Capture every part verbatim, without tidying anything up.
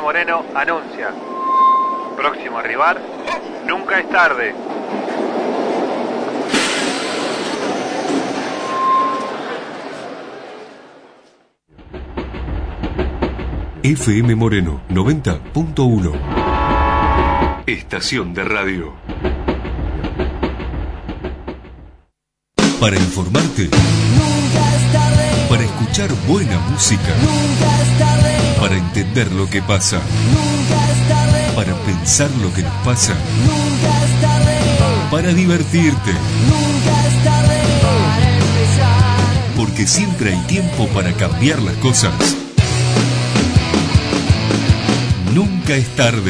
Moreno anuncia. Próximo rival, nunca es tarde. F M Moreno noventa punto uno. Estación de radio. Para informarte, nunca es tarde. Para escuchar buena música, nunca es tarde. Para entender lo que pasa, nunca es tarde. Para pensar lo que nos pasa, nunca es tarde. Para divertirte, nunca es tarde. Para empezar, porque siempre hay tiempo para cambiar las cosas. Nunca es tarde.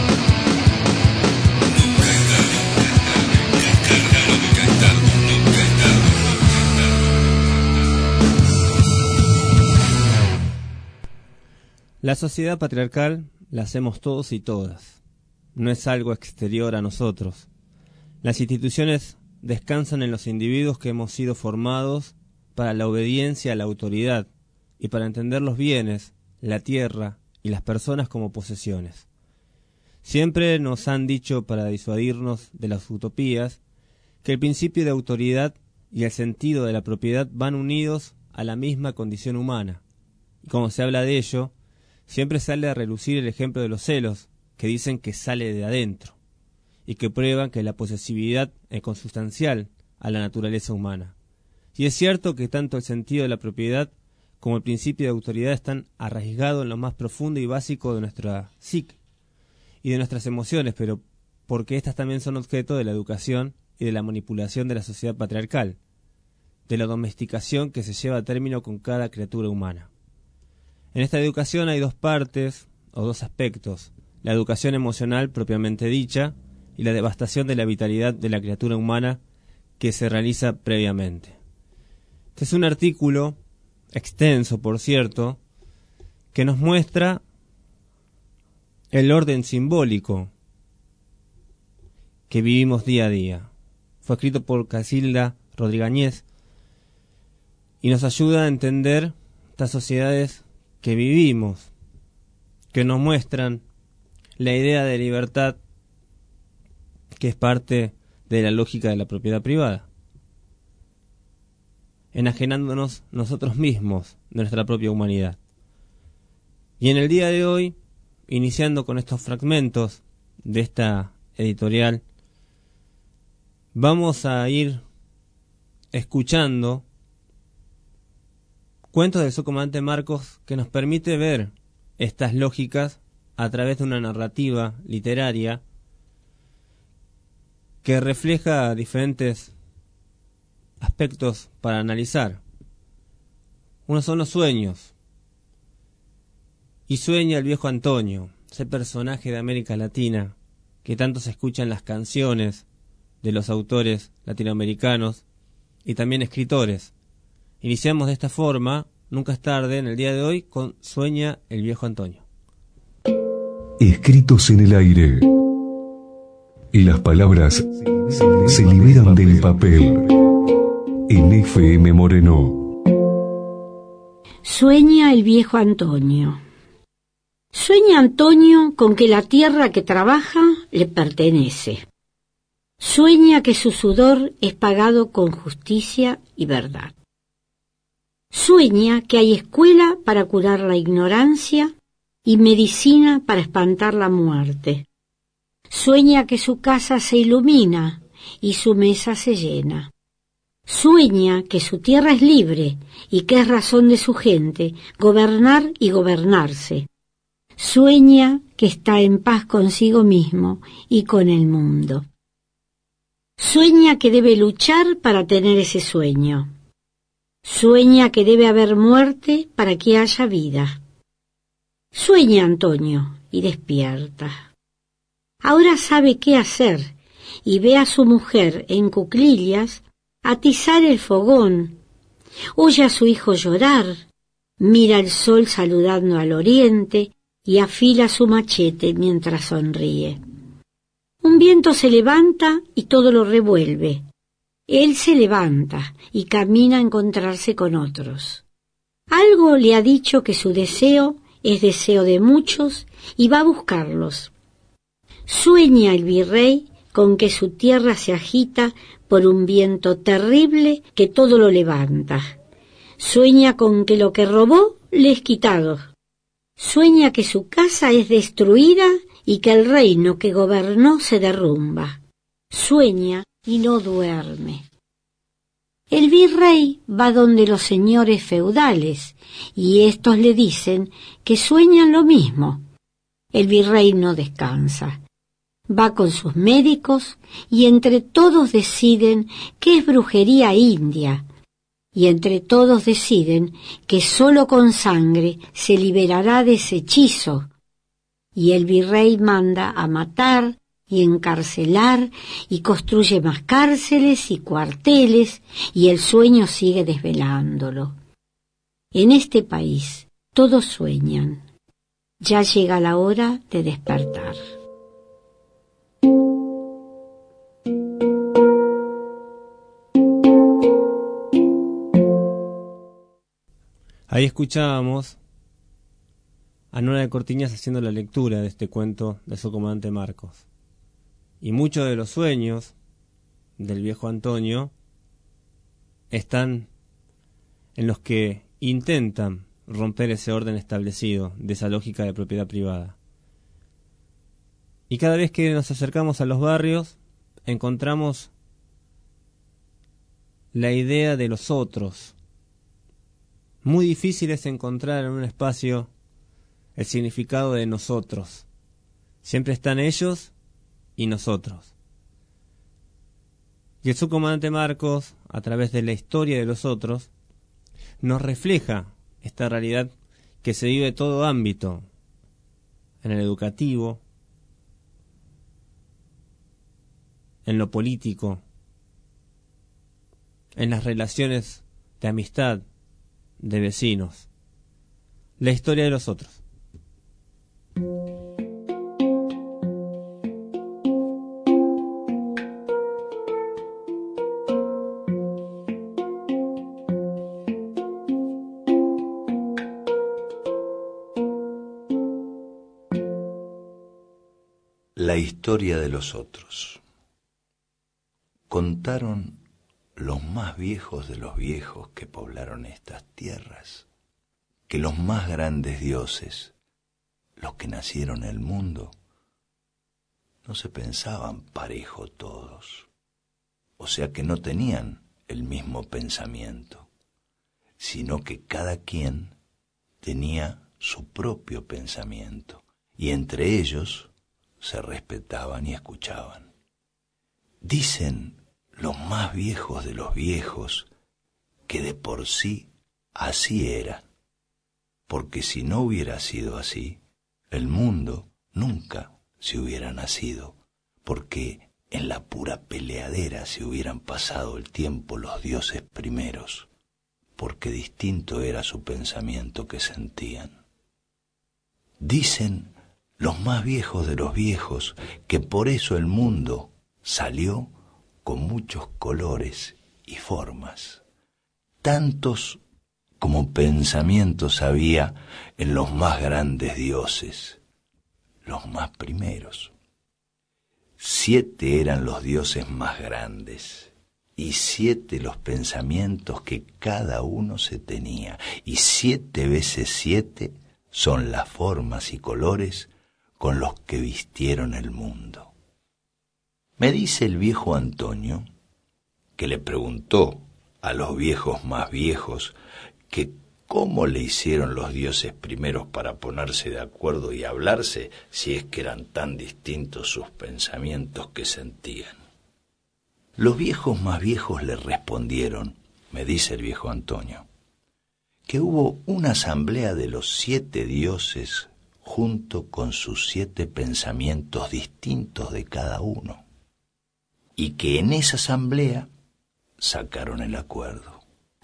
La sociedad patriarcal la hacemos todos y todas. No es algo exterior a nosotros. Las instituciones descansan en los individuos que hemos sido formados para la obediencia a la autoridad y para entender los bienes, la tierra y las personas como posesiones. Siempre nos han dicho, para disuadirnos de las utopías, que el principio de autoridad y el sentido de la propiedad van unidos a la misma condición humana. Y como se habla de ello, siempre sale a relucir el ejemplo de los celos, que dicen que sale de adentro, y que prueban que la posesividad es consustancial a la naturaleza humana. Y es cierto que tanto el sentido de la propiedad como el principio de autoridad están arraigados en lo más profundo y básico de nuestra psique y de nuestras emociones, pero porque éstas también son objeto de la educación y de la manipulación de la sociedad patriarcal, de la domesticación que se lleva a término con cada criatura humana. En esta educación hay dos partes o dos aspectos: la educación emocional propiamente dicha y la devastación de la vitalidad de la criatura humana que se realiza previamente. Este es un artículo extenso, por cierto, que nos muestra el orden simbólico que vivimos día a día. Fue escrito por Casilda Rodríguez y nos ayuda a entender estas sociedades que vivimos, que nos muestran la idea de libertad que es parte de la lógica de la propiedad privada, enajenándonos nosotros mismos de nuestra propia humanidad. Y en el día de hoy, iniciando con estos fragmentos de esta editorial, vamos a ir escuchando cuentos del subcomandante Marcos, que nos permite ver estas lógicas a través de una narrativa literaria que refleja diferentes aspectos para analizar. Uno son los sueños. Y sueña el viejo Antonio, ese personaje de América Latina que tanto se escucha en las canciones de los autores latinoamericanos y también escritores. Iniciamos de esta forma, nunca es tarde, en el día de hoy, con Sueña el viejo Antonio. Escritos en el aire. Y las palabras se liberan del papel. En F M Moreno. Sueña el viejo Antonio. Sueña Antonio con que la tierra que trabaja le pertenece. Sueña que su sudor es pagado con justicia y verdad. Sueña que hay escuela para curar la ignorancia y medicina para espantar la muerte. Sueña que su casa se ilumina y su mesa se llena. Sueña que su tierra es libre y que es razón de su gente gobernar y gobernarse. Sueña que está en paz consigo mismo y con el mundo. Sueña que debe luchar para tener ese sueño. Sueña que debe haber muerte para que haya vida. Sueña Antonio y despierta. Ahora sabe qué hacer y ve a su mujer en cuclillas atizar el fogón. Oye a su hijo llorar, mira el sol saludando al oriente y afila su machete mientras sonríe. Un viento se levanta y todo lo revuelve. Él se levanta y camina a encontrarse con otros. Algo le ha dicho que su deseo es deseo de muchos y va a buscarlos. Sueña el virrey con que su tierra se agita por un viento terrible que todo lo levanta. Sueña con que lo que robó le es quitado. Sueña que su casa es destruida y que el reino que gobernó se derrumba. Sueña y no duerme. El virrey va donde los señores feudales y éstos le dicen que sueñan lo mismo. El virrey no descansa. Va con sus médicos y entre todos deciden que es brujería india. Y entre todos deciden que sólo con sangre se liberará de ese hechizo. Y el virrey manda a matar y encarcelar y construye más cárceles y cuarteles y el sueño sigue desvelándolo. En este país todos sueñan. Ya llega la hora de despertar. Ahí escuchábamos a Nora de Cortiñas haciendo la lectura de este cuento de su comandante Marcos. Y muchos de los sueños del viejo Antonio están en los que intentan romper ese orden establecido de esa lógica de propiedad privada. Y cada vez que nos acercamos a los barrios, encontramos la idea de los otros. Muy difícil es encontrar en un espacio el significado de nosotros. Siempre están ellos y nosotros. Y el subcomandante Marcos, a través de la historia de los otros, nos refleja esta realidad que se vive en todo ámbito, en el educativo, en lo político, en las relaciones de amistad, de vecinos. La historia de los otros. La historia de los otros. Contaron los más viejos de los viejos que poblaron estas tierras, que los más grandes dioses, los que nacieron en el mundo, no se pensaban parejo todos, o sea que no tenían el mismo pensamiento, sino que cada quien tenía su propio pensamiento, y entre ellos se respetaban y escuchaban. Dicen los más viejos de los viejos que de por sí así era, porque si no hubiera sido así, el mundo nunca se hubiera nacido, porque en la pura peleadera se hubieran pasado el tiempo los dioses primeros, porque distinto era su pensamiento que sentían. Dicen los más viejos de los viejos que por eso el mundo salió con muchos colores y formas, tantos como pensamientos había en los más grandes dioses, los más primeros. Siete eran los dioses más grandes, y siete los pensamientos que cada uno se tenía, y siete veces siete son las formas y colores con los que vistieron el mundo. Me dice el viejo Antonio, que le preguntó a los viejos más viejos que cómo le hicieron los dioses primeros para ponerse de acuerdo y hablarse si es que eran tan distintos sus pensamientos que sentían. Los viejos más viejos le respondieron, me dice el viejo Antonio, que hubo una asamblea de los siete dioses junto con sus siete pensamientos distintos de cada uno, y que en esa asamblea sacaron el acuerdo.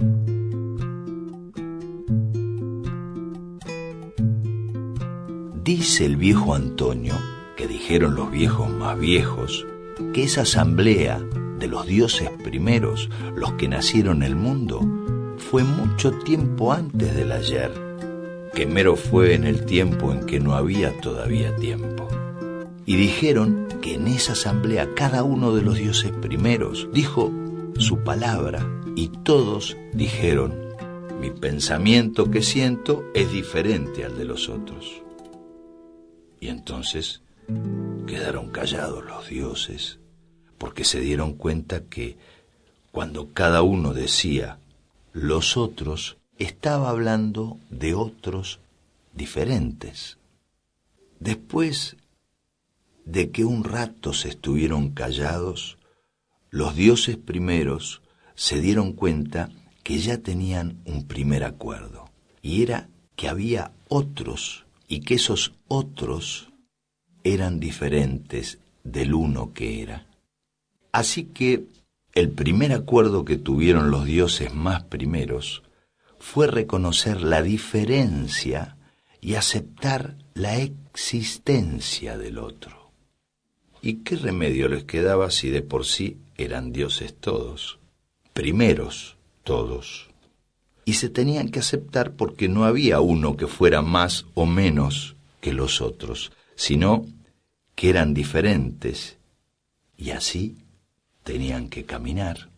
Dice el viejo Antonio, que dijeron los viejos más viejos, que esa asamblea de los dioses primeros, los que nacieron en el mundo, fue mucho tiempo antes del ayer, que mero fue en el tiempo en que no había todavía tiempo. Y dijeron que en esa asamblea cada uno de los dioses primeros dijo su palabra, y todos dijeron: mi pensamiento que siento es diferente al de los otros. Y entonces quedaron callados los dioses, porque se dieron cuenta que cuando cada uno decía los otros, estaba hablando de otros diferentes. Después de que un rato se estuvieron callados, los dioses primeros se dieron cuenta que ya tenían un primer acuerdo, y era que había otros, y que esos otros eran diferentes del uno que era. Así que el primer acuerdo que tuvieron los dioses más primeros fue reconocer la diferencia y aceptar la existencia del otro. ¿Y qué remedio les quedaba si de por sí eran dioses todos, primeros todos? Y se tenían que aceptar porque no había uno que fuera más o menos que los otros, sino que eran diferentes, y así tenían que caminar.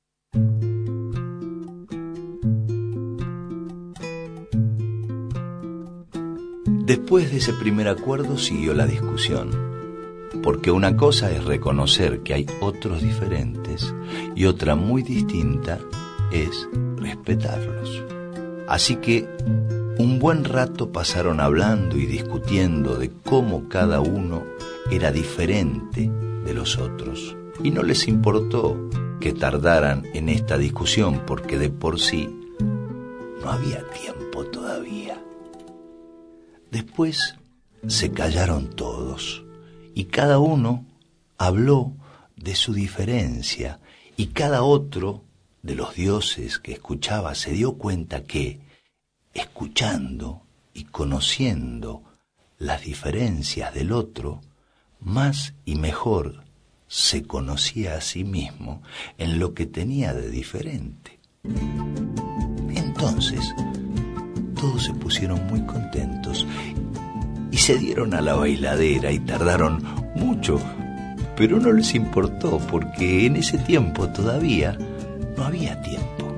Después de ese primer acuerdo siguió la discusión, porque una cosa es reconocer que hay otros diferentes y otra muy distinta es respetarlos. Así que un buen rato pasaron hablando y discutiendo de cómo cada uno era diferente de los otros, y no les importó que tardaran en esta discusión porque de por sí no había tiempo todavía. Después se callaron todos y cada uno habló de su diferencia, y cada otro de los dioses que escuchaba se dio cuenta que, escuchando y conociendo las diferencias del otro, más y mejor se conocía a sí mismo en lo que tenía de diferente. Entonces, todos se pusieron muy contentos y se dieron a la bailadera y tardaron mucho, pero no les importó porque en ese tiempo todavía no había tiempo.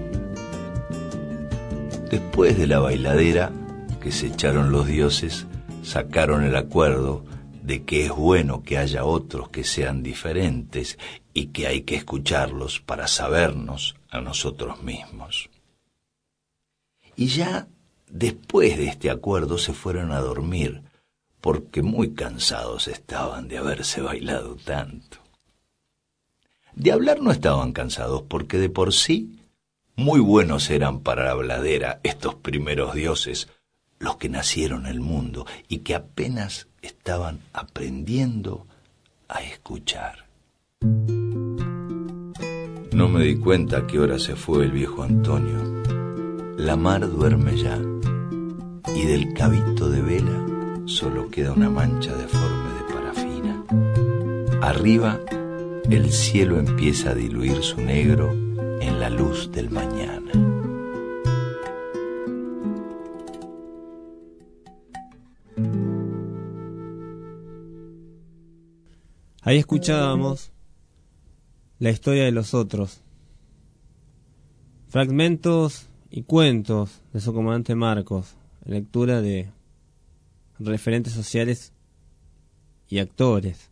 Después de la bailadera que se echaron los dioses, sacaron el acuerdo de que es bueno que haya otros que sean diferentes y que hay que escucharlos para sabernos a nosotros mismos. Y ya después de este acuerdo se fueron a dormir, porque muy cansados estaban de haberse bailado tanto. De hablar no estaban cansados, porque de por sí muy buenos eran para la habladera estos primeros dioses, los que nacieron en el mundo y que apenas estaban aprendiendo a escuchar. No me di cuenta a qué hora se fue el viejo Antonio. La mar duerme ya, y del cabito de vela solo queda una mancha deforme de parafina. Arriba, el cielo empieza a diluir su negro en la luz del mañana. Ahí escuchábamos la historia de los otros, fragmentos y cuentos de su comandante Marcos, lectura de referentes sociales y actores.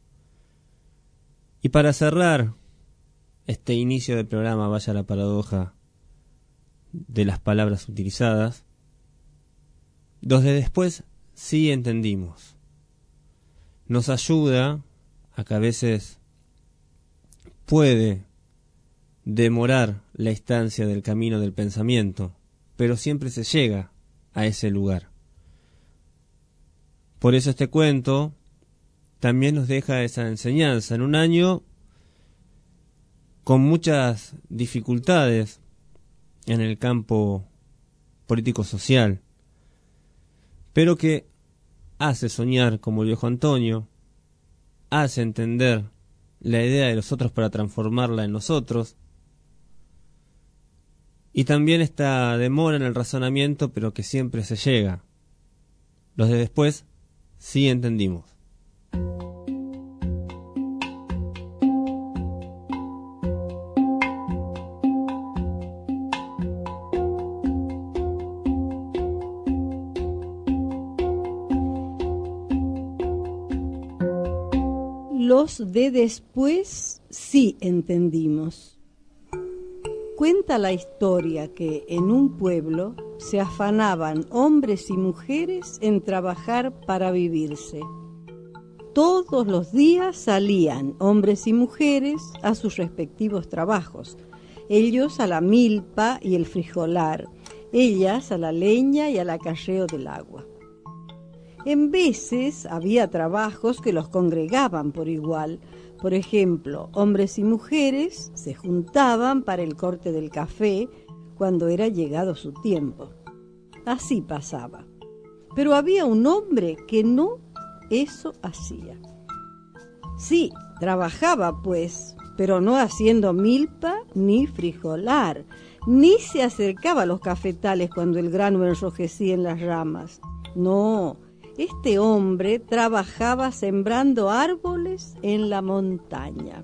Y para cerrar este inicio del programa, vaya la paradoja de las palabras utilizadas, donde después sí entendimos. Nos ayuda a que a veces puede demorar la instancia del camino del pensamiento, pero siempre se llega a ese lugar. Por eso este cuento también nos deja esa enseñanza en un año con muchas dificultades en el campo político-social, pero que hace soñar como el viejo Antonio, hace entender la idea de los otros para transformarla en nosotros, Y también esta demora en el razonamiento, pero que siempre se llega. Los de después sí entendimos. Los de después sí entendimos. Cuenta la historia que en un pueblo se afanaban hombres y mujeres en trabajar para vivirse. Todos los días salían hombres y mujeres a sus respectivos trabajos, ellos a la milpa y el frijolar, ellas a la leña y al acarreo del agua. En veces había trabajos que los congregaban por igual. Por ejemplo, hombres y mujeres se juntaban para el corte del café cuando era llegado su tiempo. Así pasaba. Pero había un hombre que no eso hacía. Sí, trabajaba pues, pero no haciendo milpa ni frijolar, ni se acercaba a los cafetales cuando el grano enrojecía en las ramas. No, este hombre trabajaba sembrando árboles en la montaña.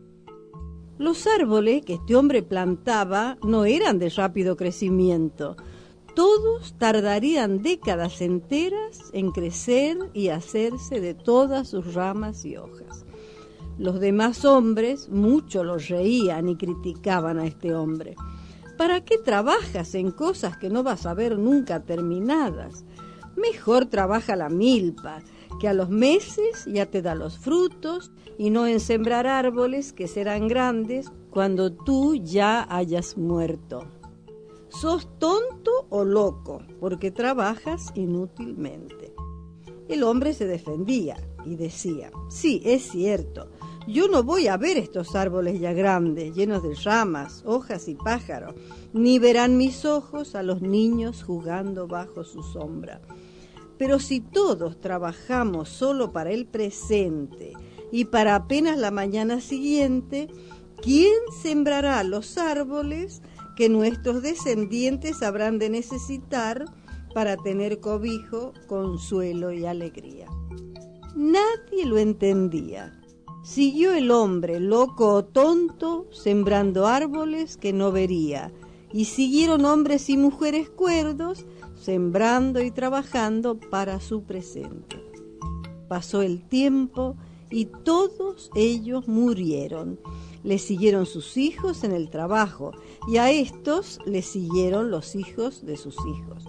Los árboles que este hombre plantaba no eran de rápido crecimiento. Todos tardarían décadas enteras en crecer y hacerse de todas sus ramas y hojas. Los demás hombres mucho los reían y criticaban a este hombre. ¿Para qué trabajas en cosas que no vas a ver nunca terminadas? Mejor trabaja la milpa, que a los meses ya te da los frutos, y no en sembrar árboles que serán grandes cuando tú ya hayas muerto. Sos tonto o loco, porque trabajas inútilmente. El hombre se defendía y decía, sí, es cierto, yo no voy a ver estos árboles ya grandes, llenos de ramas, hojas y pájaros, ni verán mis ojos a los niños jugando bajo su sombra. Pero si todos trabajamos solo para el presente y para apenas la mañana siguiente, ¿quién sembrará los árboles que nuestros descendientes habrán de necesitar para tener cobijo, consuelo y alegría? Nadie lo entendía. Siguió el hombre, loco o tonto, sembrando árboles que no vería, y siguieron hombres y mujeres cuerdos, sembrando y trabajando para su presente. Pasó el tiempo y todos ellos murieron. Les siguieron sus hijos en el trabajo y a estos les siguieron los hijos de sus hijos.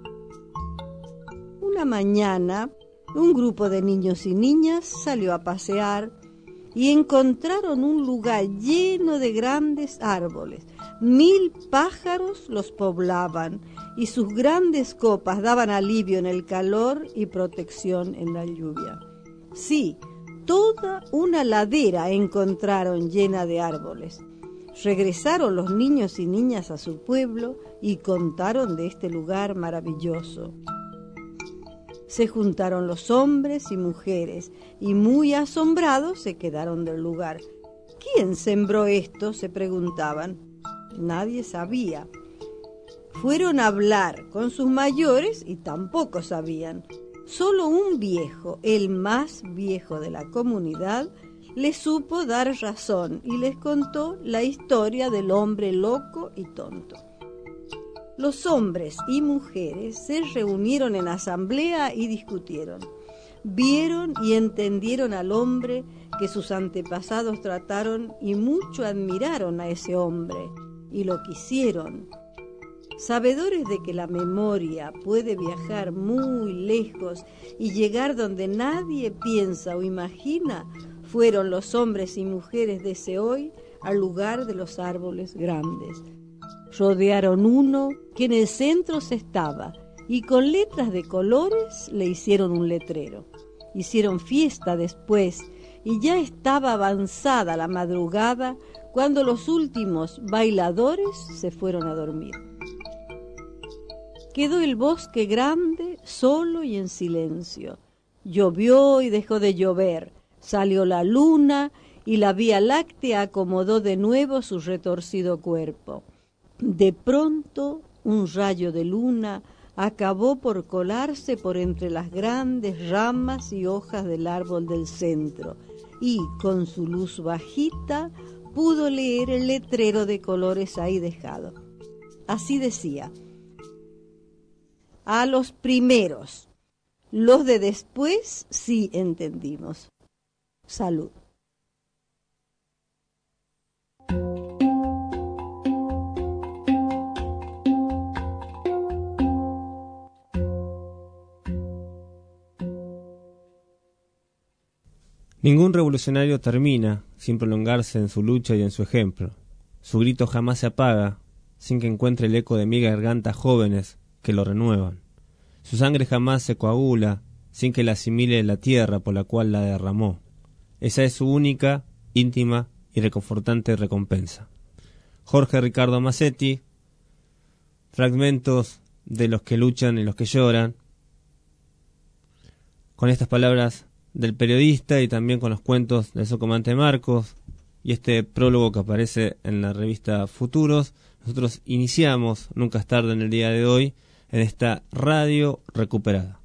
Una mañana, un grupo de niños y niñas salió a pasear y encontraron un lugar lleno de grandes árboles. Mil pájaros los poblaban y sus grandes copas daban alivio en el calor y protección en la lluvia. Sí, toda una ladera encontraron llena de árboles. Regresaron los niños y niñas a su pueblo y contaron de este lugar maravilloso. Se juntaron los hombres y mujeres y muy asombrados se quedaron del lugar. ¿Quién sembró esto?, se preguntaban. Nadie sabía. Fueron a hablar con sus mayores y tampoco sabían. Solo un viejo, el más viejo de la comunidad, les supo dar razón y les contó la historia del hombre loco y tonto. Los hombres y mujeres se reunieron en asamblea y discutieron. Vieron y entendieron al hombre que sus antepasados trataron y mucho admiraron a ese hombre y lo quisieron. Sabedores de que la memoria puede viajar muy lejos y llegar donde nadie piensa o imagina, fueron los hombres y mujeres de ese hoy al lugar de los árboles grandes. Rodearon uno que en el centro se estaba y con letras de colores le hicieron un letrero. Hicieron fiesta después y ya estaba avanzada la madrugada cuando los últimos bailadores se fueron a dormir. Quedó el bosque grande, solo y en silencio. Llovió y dejó de llover. Salió la luna y la Vía Láctea acomodó de nuevo su retorcido cuerpo. De pronto, un rayo de luna acabó por colarse por entre las grandes ramas y hojas del árbol del centro, y con su luz bajita pudo leer el letrero de colores ahí dejado. Así decía: a los primeros, los de después sí entendimos. Salud. Ningún revolucionario termina sin prolongarse en su lucha y en su ejemplo. Su grito jamás se apaga sin que encuentre el eco de mil gargantas jóvenes que lo renuevan. Su sangre jamás se coagula sin que la asimile la tierra por la cual la derramó. Esa es su única, íntima y reconfortante recompensa. Jorge Ricardo Massetti, fragmentos de Los que luchan y los que lloran. Con estas palabras del periodista y también con los cuentos del Socomante Marcos y este prólogo que aparece en la revista Futuros, nosotros iniciamos Nunca es tarde en el día de hoy en esta radio recuperada.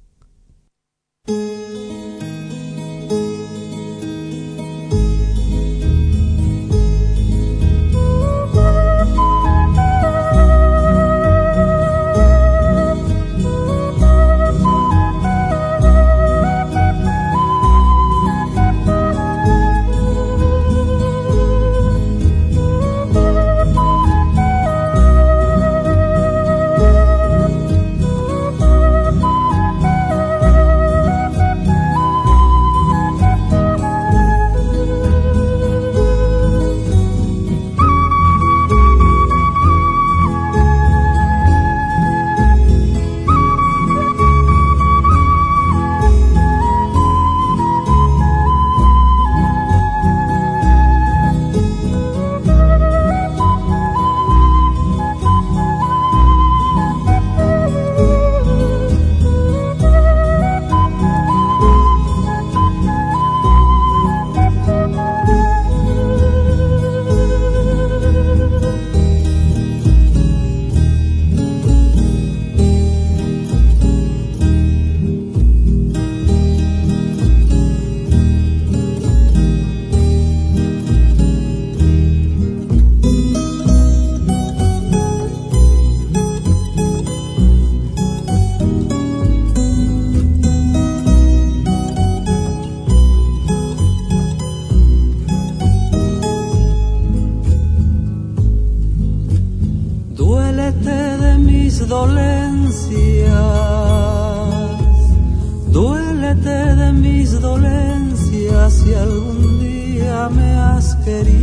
Duélete de mis dolencias si algún día me has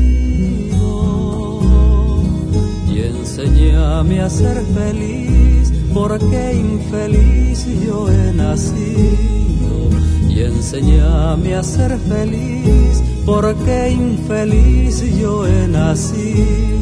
querido, y enséñame a ser feliz, porque infeliz yo he nacido. Y enséñame a ser feliz, porque infeliz yo he nacido.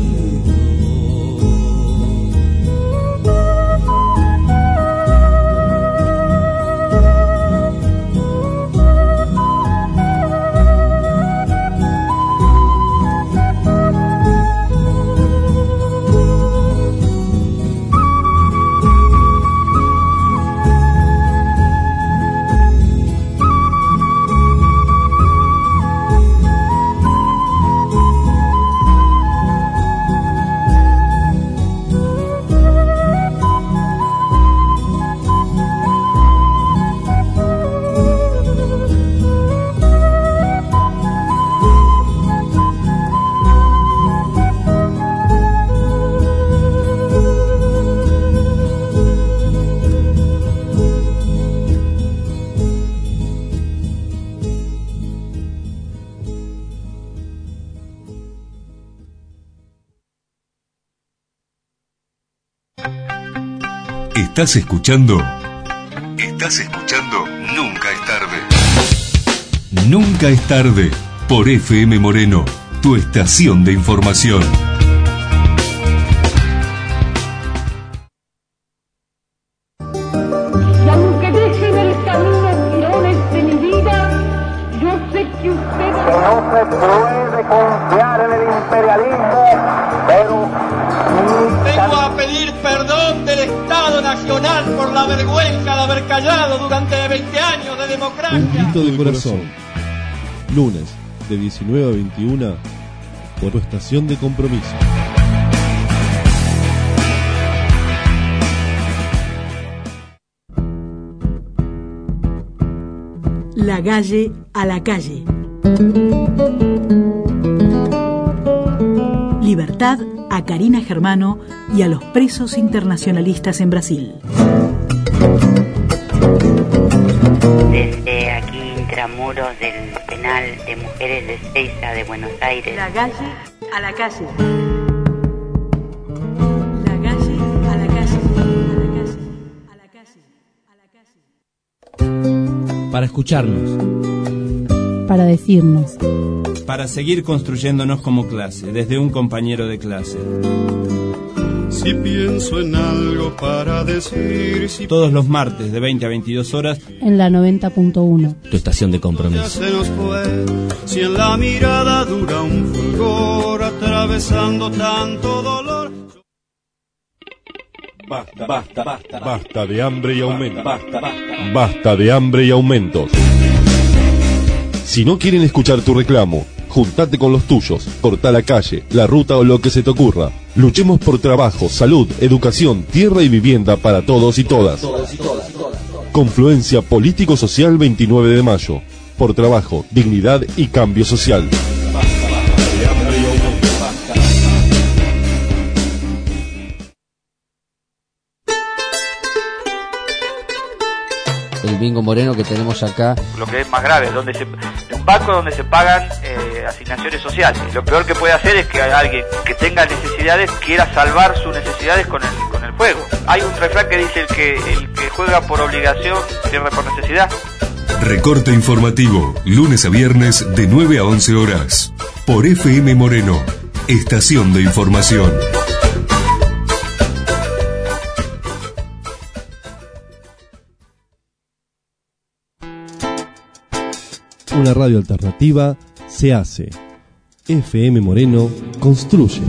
¿Estás escuchando? ¿Estás escuchando? Nunca es tarde. Nunca es tarde. Por F M Moreno, tu estación de información. Y aunque dejen el camino tirones de mi vida, yo sé que ustedes... Que no se puede confiar en el imperialismo, pero nunca la vergüenza de haber callado durante veinte años de democracia. Un grito de corazón. Lunes, de diecinueve a veintiuna, por tu estación de compromiso. La calle a la calle. Libertad a Karina Germano y a los presos internacionalistas en Brasil. Desde aquí, intramuros del penal de mujeres de Ezeiza de Buenos Aires. La calle a la calle. La calle a la calle. A la calle. A la calle. Para escucharnos. Para decirnos. Para seguir construyéndonos como clase, desde un compañero de clase. Si pienso en algo para decir, si todos los martes de veinte a veintidós horas en la noventa punto uno. Tu estación de compromiso. Se nos fue, si en la mirada dura un fulgor atravesando tanto dolor. Basta, basta, basta, basta de hambre y aumentos. Basta, basta, basta de hambre y aumentos. Si no quieren escuchar tu reclamo, juntate con los tuyos, corta la calle, la ruta o lo que se te ocurra. Luchemos por trabajo, salud, educación, tierra y vivienda para todos y todas. Confluencia Político-Social veintinueve de mayo. Por trabajo, dignidad y cambio social. El bingo moreno que tenemos acá. Lo que es más grave, donde se, un banco donde se pagan eh, asignaciones sociales. Lo peor que puede hacer es que alguien que tenga necesidades quiera salvar sus necesidades con el con el juego. Hay un refrán que dice el que el que juega por obligación pierde por necesidad. Recorte informativo, lunes a viernes de nueve a once horas. Por F M Moreno, estación de información. Una radio alternativa se hace. F M Moreno construye.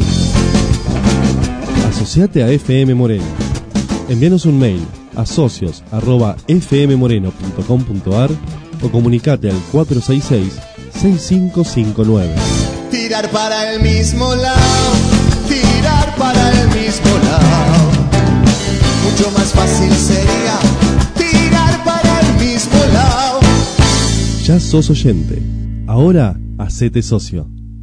Asociate a F M Moreno. Envíanos un mail a socios arroba f m moreno punto com punto a r o comunicate al cuatro seis seis, seis cinco cinco nueve. Tirar para el mismo lado, tirar para el mismo lado. Mucho más fácil sería tirar para el mismo lado. Ya sos oyente. Ahora, hacete socio.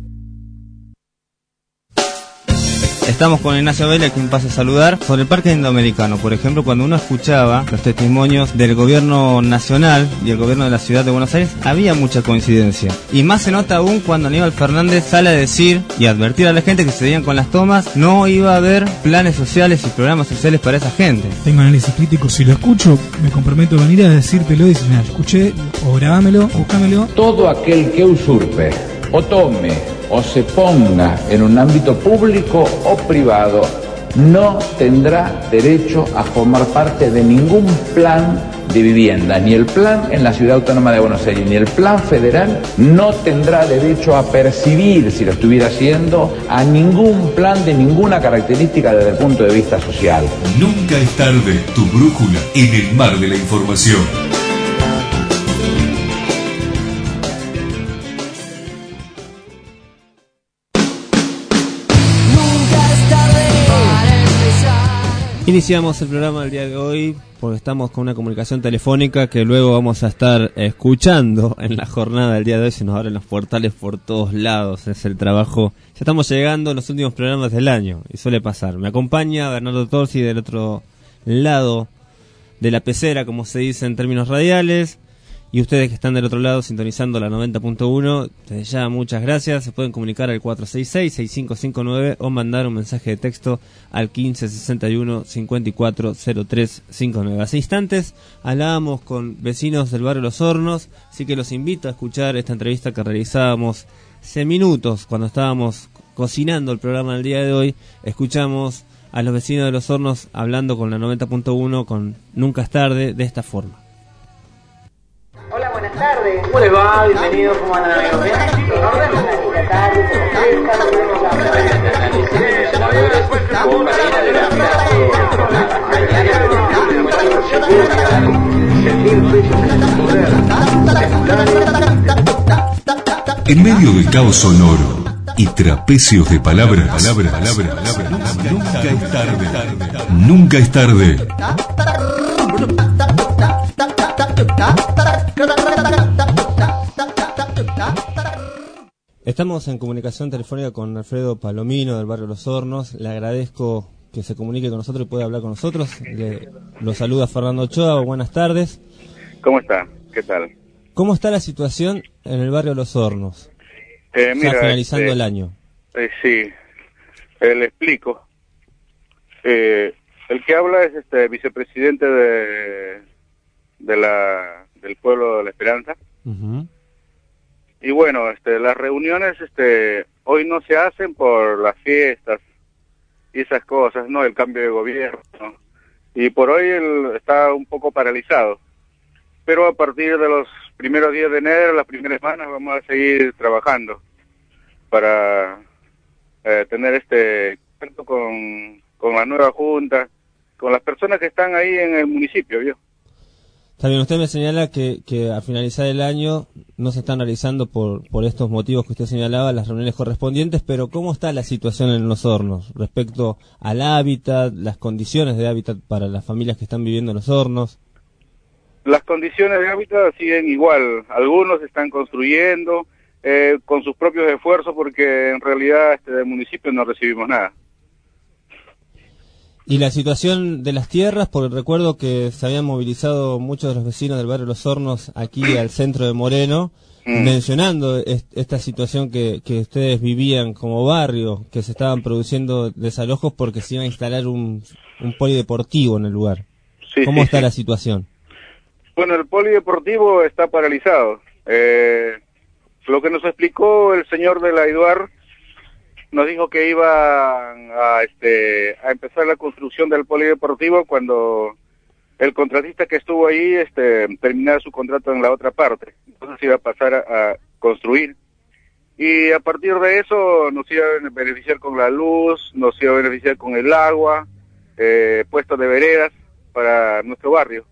Estamos con Ignacio Vélez, quien pasa a saludar, sobre el Parque Indoamericano. Por ejemplo, cuando uno escuchaba los testimonios del gobierno nacional y el gobierno de la ciudad de Buenos Aires, había mucha coincidencia. Y más se nota aún cuando Aníbal Fernández sale a decir y advertir a la gente que se seguían con las tomas, no iba a haber planes sociales y programas sociales para esa gente. Tengo análisis crítico, si lo escucho, me comprometo a venir a decírtelo y decir, mira, escuché, o grabámelo, o búscamelo. Todo aquel que usurpe, o tome, o se ponga en un ámbito público o privado, no tendrá derecho a formar parte de ningún plan de vivienda, ni el plan en la Ciudad Autónoma de Buenos Aires, ni el plan federal, no tendrá derecho a percibir, si lo estuviera haciendo, a ningún plan de ninguna característica desde el punto de vista social. Nunca es tarde, tu brújula en el mar de la información. Iniciamos el programa del día de hoy porque estamos con una comunicación telefónica que luego vamos a estar escuchando en la jornada del día de hoy. Se nos abren los portales por todos lados, es el trabajo. Ya estamos llegando a los últimos programas del año y suele pasar. Me acompaña Bernardo Torsi del otro lado de la pecera, como se dice en términos radiales. Y ustedes que están del otro lado sintonizando la noventa punto uno, desde ya muchas gracias. Se pueden comunicar al cuatro seis seis, seis cinco cinco nueve o mandar un mensaje de texto al quince sesenta y uno, cincuenta y cuatro cero tres cincuenta y nueve. Hace instantes hablábamos con vecinos del barrio Los Hornos, así que los invito a escuchar esta entrevista que realizábamos hace minutos cuando estábamos cocinando el programa del día de hoy. Escuchamos a los vecinos de Los Hornos hablando con la noventa punto uno, con Nunca es tarde, de esta forma. Hola, buenas tardes. ¿Cómo les va? Bienvenidos, ¿cómo andan, amigos? ¿Bien? En orden, la tarde, En medio del caos sonoro y trapecios de palabras, palabras, palabras, palabras, nunca es tarde. Nunca es tarde. Estamos en comunicación telefónica con Alfredo Palomino del barrio Los Hornos. Le agradezco que se comunique con nosotros y pueda hablar con nosotros. Le, lo saluda Fernando Ochoa. Buenas tardes. ¿Cómo está? ¿Qué tal? ¿Cómo está la situación en el barrio Los Hornos? Eh, mira, ya finalizando este, el año. Eh, sí, eh, le explico. Eh, el que habla es este vicepresidente de, de la del pueblo de La Esperanza. Uh-huh. Y bueno, este, las reuniones este, hoy no se hacen por las fiestas y esas cosas, ¿no? El cambio de gobierno, ¿no? Y por hoy el, está un poco paralizado. Pero a partir de los primeros días de enero, las primeras semanas, vamos a seguir trabajando para eh, tener este contacto con, con la nueva junta, con las personas que están ahí en el municipio, ¿vio? Está bien, usted me señala que, que al finalizar el año no se están realizando por, por estos motivos que usted señalaba las reuniones correspondientes, pero ¿cómo está la situación en Los Hornos respecto al hábitat, las condiciones de hábitat para las familias que están viviendo en Los Hornos? Las condiciones de hábitat siguen igual, algunos están construyendo eh, con sus propios esfuerzos porque en realidad este, del municipio no recibimos nada. Y la situación de las tierras, porque recuerdo que se habían movilizado muchos de los vecinos del barrio Los Hornos aquí al centro de Moreno, mm. mencionando est esta situación que, que ustedes vivían como barrio, que se estaban produciendo desalojos porque se iba a instalar un, un polideportivo en el lugar. Sí, ¿Cómo sí, está sí. la situación? Bueno, el polideportivo está paralizado. Eh, lo que nos explicó el señor de la IDUAR, nos dijo que iba a, este, a empezar la construcción del polideportivo cuando el contratista que estuvo ahí este, terminara su contrato en la otra parte. Entonces iba a pasar a, a construir. Y a partir de eso nos iba a beneficiar con la luz, nos iba a beneficiar con el agua, eh, puestos de veredas para nuestro barrio.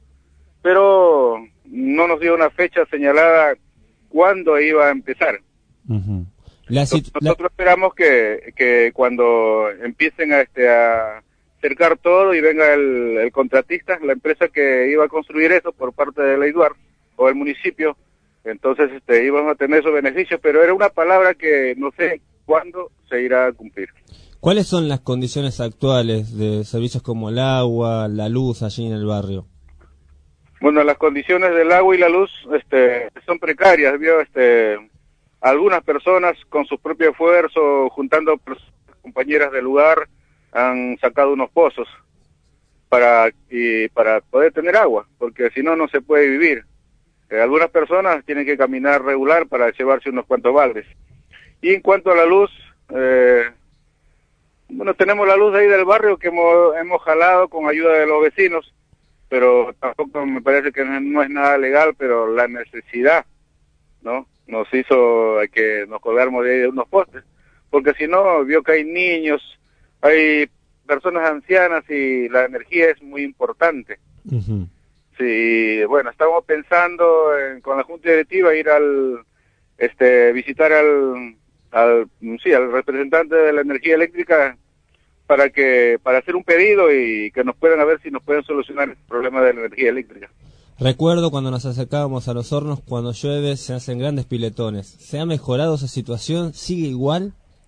Pero no nos dio una fecha señalada cuándo iba a empezar. Uh-huh. La Nosotros la... esperamos que, que cuando empiecen a, este, a cercar todo y venga el, el contratista, la empresa que iba a construir eso por parte de la IDUAR o el municipio, entonces este, íbamos a tener esos beneficios, pero era una palabra que no sé cuándo se irá a cumplir. ¿Cuáles son las condiciones actuales de servicios como el agua, la luz allí en el barrio? Bueno, las condiciones del agua y la luz este, son precarias, ¿vio? Este, algunas personas con su propio esfuerzo, juntando compañeras del lugar, han sacado unos pozos para y para poder tener agua, porque si no, no se puede vivir. Eh, algunas personas tienen que caminar regular para llevarse unos cuantos baldes. Y en cuanto a la luz, eh, bueno, tenemos la luz ahí del barrio que hemos, hemos jalado con ayuda de los vecinos, pero tampoco me parece que no es nada legal, pero la necesidad, ¿no? Nos hizo que nos colgáramos de ahí de unos postes, porque si no, vio que hay niños, hay personas ancianas y la energía es muy importante. Uh-huh. Sí, bueno, estamos pensando en, con la Junta Directiva ir al, este, visitar al, al, sí, al representante de la energía eléctrica para que, para hacer un pedido y que nos puedan a ver si nos pueden solucionar el problema de la energía eléctrica. Recuerdo cuando nos acercábamos a Los Hornos, cuando llueve se hacen grandes piletones. ¿Se ha mejorado esa situación? ¿Sigue igual?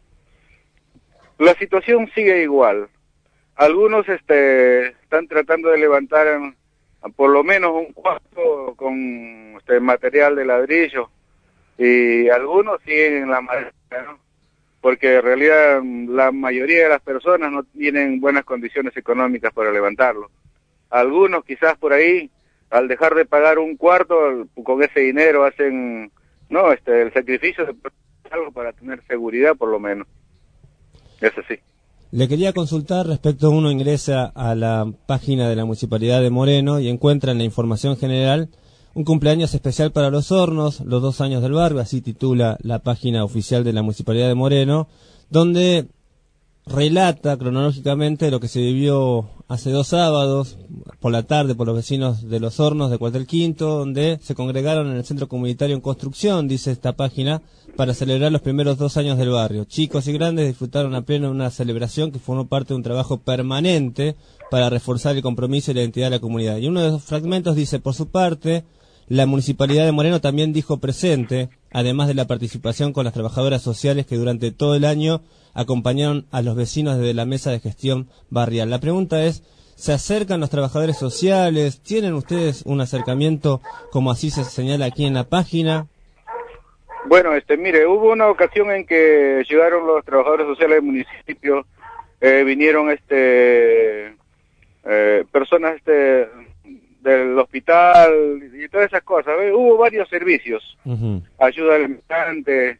La situación sigue igual. Algunos este, están tratando de levantar en, por lo menos un cuarto con este, material de ladrillo y algunos siguen en la madera, ¿no? Porque en realidad la mayoría de las personas no tienen buenas condiciones económicas para levantarlo. Algunos quizás por ahí, al dejar de pagar un cuarto, con ese dinero hacen no este el sacrificio de algo para tener seguridad por lo menos. Eso sí. Le quería consultar respecto, uno ingresa a la página de la Municipalidad de Moreno y encuentra en la información general un cumpleaños especial para Los Hornos, los dos años del barrio, así titula la página oficial de la Municipalidad de Moreno, donde relata cronológicamente lo que se vivió hace dos sábados por la tarde por los vecinos de Los Hornos de Cuartel Quinto, donde se congregaron en el Centro Comunitario en Construcción, dice esta página, para celebrar los primeros dos años del barrio. Chicos y grandes disfrutaron a pleno de una celebración que formó parte de un trabajo permanente para reforzar el compromiso y la identidad de la comunidad. Y uno de esos fragmentos dice, por su parte, la Municipalidad de Moreno también dijo presente, además de la participación con las trabajadoras sociales que durante todo el año acompañaron a los vecinos desde la mesa de gestión barrial. La pregunta es, ¿se acercan los trabajadores sociales? ¿Tienen ustedes un acercamiento como así se señala aquí en la página? Bueno, este, mire, hubo una ocasión en que llegaron los trabajadores sociales del municipio, eh, vinieron este eh, personas este del hospital y todas esas cosas. ¿Ves? Hubo varios servicios, uh-huh. Ayuda al migrante,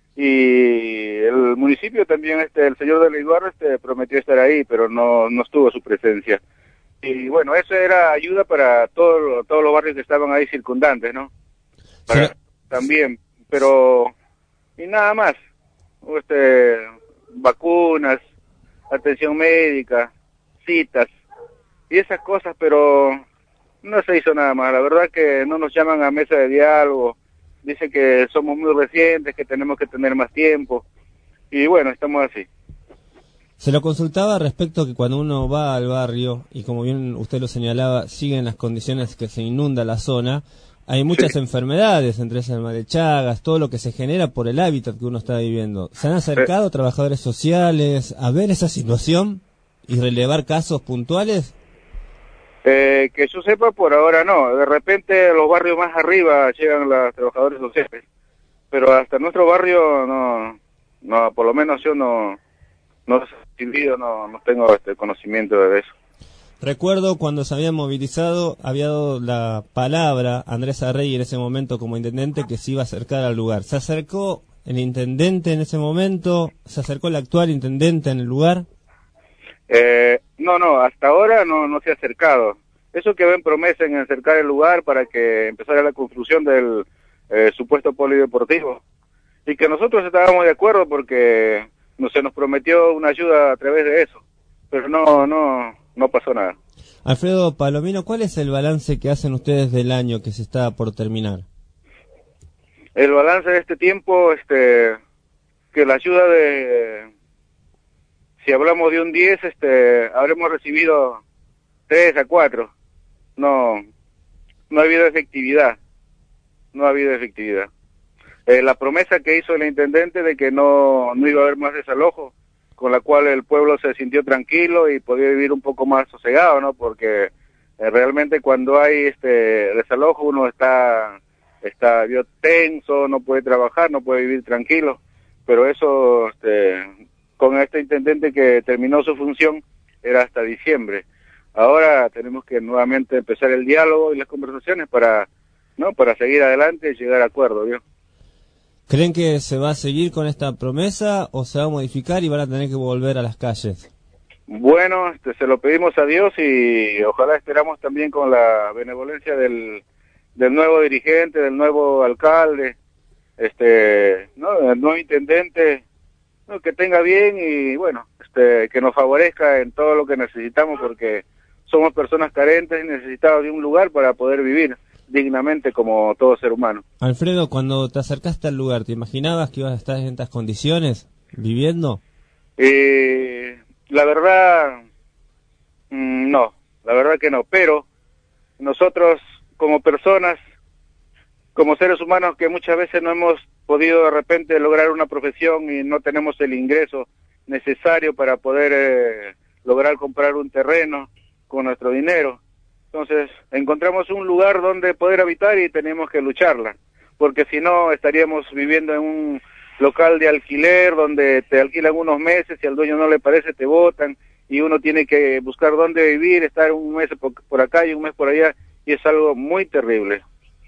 y el municipio también, este, el señor de Eduardo este, prometió estar ahí, pero no, no estuvo su presencia. Y bueno, eso era ayuda para todo, todos los barrios que estaban ahí circundantes, ¿no? Para, sí. También, pero, y nada más, este, vacunas, atención médica, citas, y esas cosas, pero no se hizo nada más. La verdad que no nos llaman a mesa de diálogo. Dice que somos muy recientes, que tenemos que tener más tiempo. Y bueno, estamos así. Se lo consultaba respecto que cuando uno va al barrio, y como bien usted lo señalaba, siguen las condiciones que se inunda la zona, hay muchas sí. enfermedades, entre esas el mal de Chagas, todo lo que se genera por el hábitat que uno está viviendo. ¿Se han acercado sí. trabajadores sociales a ver esa situación y relevar casos puntuales? Eh, que yo sepa, por ahora no. De repente los barrios más arriba llegan los trabajadores sociales, pero hasta nuestro barrio no, no, por lo menos yo no, no he recibido, no, no tengo este conocimiento de eso. Recuerdo cuando se habían movilizado, había dado la palabra a Andrés Arrey en ese momento como intendente que se iba a acercar al lugar. ¿Se acercó el intendente en ese momento? ¿Se acercó el actual intendente en el lugar? Eh, no, no, hasta ahora no, no se ha acercado. Eso que ven promesa en acercar el lugar para que empezara la construcción del eh, supuesto polideportivo. Y que nosotros estábamos de acuerdo porque no se nos prometió una ayuda a través de eso. Pero no, no, no pasó nada. Alfredo Palomino, ¿cuál es el balance que hacen ustedes del año que se está por terminar? El balance de este tiempo, este, que la ayuda de... Si hablamos de un diez, este, habremos recibido tres a cuatro. No, no ha habido efectividad. No ha habido efectividad. Eh, la promesa que hizo el intendente de que no, no iba a haber más desalojo, con la cual el pueblo se sintió tranquilo y podía vivir un poco más sosegado, ¿no? Porque eh, realmente cuando hay este desalojo uno está, está yo, tenso, no puede trabajar, no puede vivir tranquilo. Pero eso, este... con este intendente que terminó su función era hasta diciembre. Ahora tenemos que nuevamente empezar el diálogo y las conversaciones para, ¿no? Para seguir adelante y llegar a acuerdo, ¿vio? ¿Creen que se va a seguir con esta promesa o se va a modificar y van a tener que volver a las calles? Bueno, este, se lo pedimos a Dios y ojalá esperamos también con la benevolencia del, del nuevo dirigente, del nuevo alcalde, este, ¿no? El nuevo intendente, no, que tenga bien y bueno, este, que nos favorezca en todo lo que necesitamos porque somos personas carentes y necesitados de un lugar para poder vivir dignamente como todo ser humano. Alfredo, cuando te acercaste al lugar, ¿te imaginabas que ibas a estar en estas condiciones viviendo? Eh, la verdad, mmm, no, la verdad que no, pero nosotros como personas, como seres humanos que muchas veces no hemos podido de repente lograr una profesión y no tenemos el ingreso necesario para poder eh, lograr comprar un terreno con nuestro dinero. Entonces encontramos un lugar donde poder habitar y tenemos que lucharla, porque si no estaríamos viviendo en un local de alquiler donde te alquilan unos meses y al dueño no le parece te botan y uno tiene que buscar dónde vivir, estar un mes por, por acá y un mes por allá y es algo muy terrible.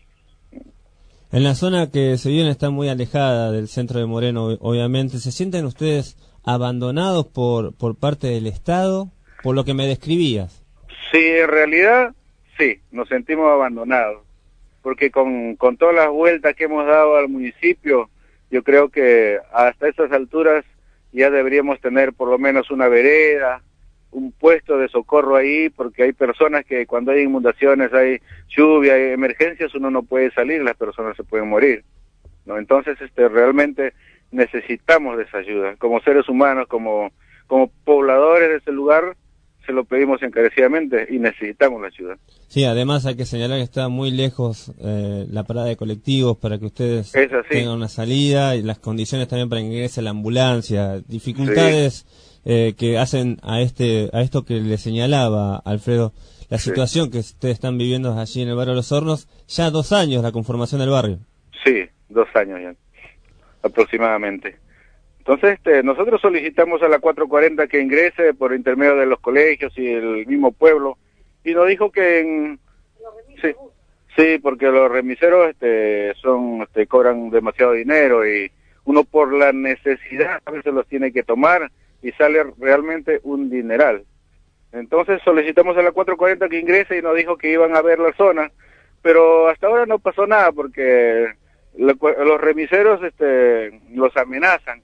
En la zona que se viene está muy alejada del centro de Moreno, obviamente. ¿Se sienten ustedes abandonados por por parte del Estado, por lo que me describías? Sí, en realidad, sí, nos sentimos abandonados, porque con, con todas las vueltas que hemos dado al municipio, yo creo que hasta esas alturas ya deberíamos tener por lo menos una vereda, un puesto de socorro ahí, porque hay personas que cuando hay inundaciones, hay lluvia, hay emergencias, uno no puede salir, las personas se pueden morir, ¿no? Entonces, este, realmente necesitamos de esa ayuda, como seres humanos, como, como pobladores de ese lugar, se lo pedimos encarecidamente y necesitamos la ayuda. Sí, además hay que señalar que está muy lejos eh, la parada de colectivos para que ustedes tengan una salida y las condiciones también para que ingrese la ambulancia, dificultades sí. eh, que hacen a este a esto que le señalaba Alfredo, la sí. situación que ustedes están viviendo allí en el barrio Los Hornos, ya dos años la conformación del barrio. Sí, dos años ya, aproximadamente. Entonces, este, nosotros solicitamos a la cuatrocientos cuarenta que ingrese por intermedio de los colegios y el mismo pueblo, y nos dijo que en... Sí, sí, porque los remiseros este, son este, cobran demasiado dinero y uno por la necesidad a veces los tiene que tomar y sale realmente un dineral. Entonces solicitamos a la cuatrocientos cuarenta que ingrese y nos dijo que iban a ver la zona, pero hasta ahora no pasó nada porque lo, los remiseros este, los amenazan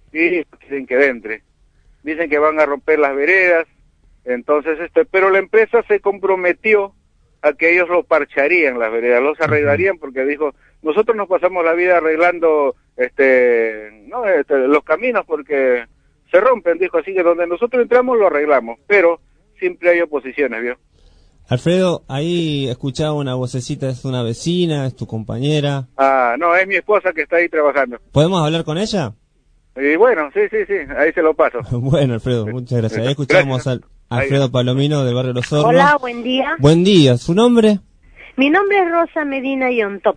y dicen que entre, dicen que van a romper las veredas, entonces este, pero la empresa se comprometió a que ellos lo parcharían las veredas, los arreglarían porque dijo, nosotros nos pasamos la vida arreglando este, no, este, los caminos porque se rompen, dijo, así que donde nosotros entramos lo arreglamos, pero siempre hay oposiciones, ¿vio? Alfredo, ahí escuchaba una vocecita, ¿es una vecina, es tu compañera? Ah, no, es mi esposa que está ahí trabajando. ¿Podemos hablar con ella? Y bueno, sí, sí, sí, ahí se lo paso. Bueno, Alfredo, muchas gracias. Ahí escuchamos al Alfredo ahí. Palomino del barrio Los Hornos. Hola, buen día. Buen día, ¿su nombre? Mi nombre es Rosa Medina Yontop.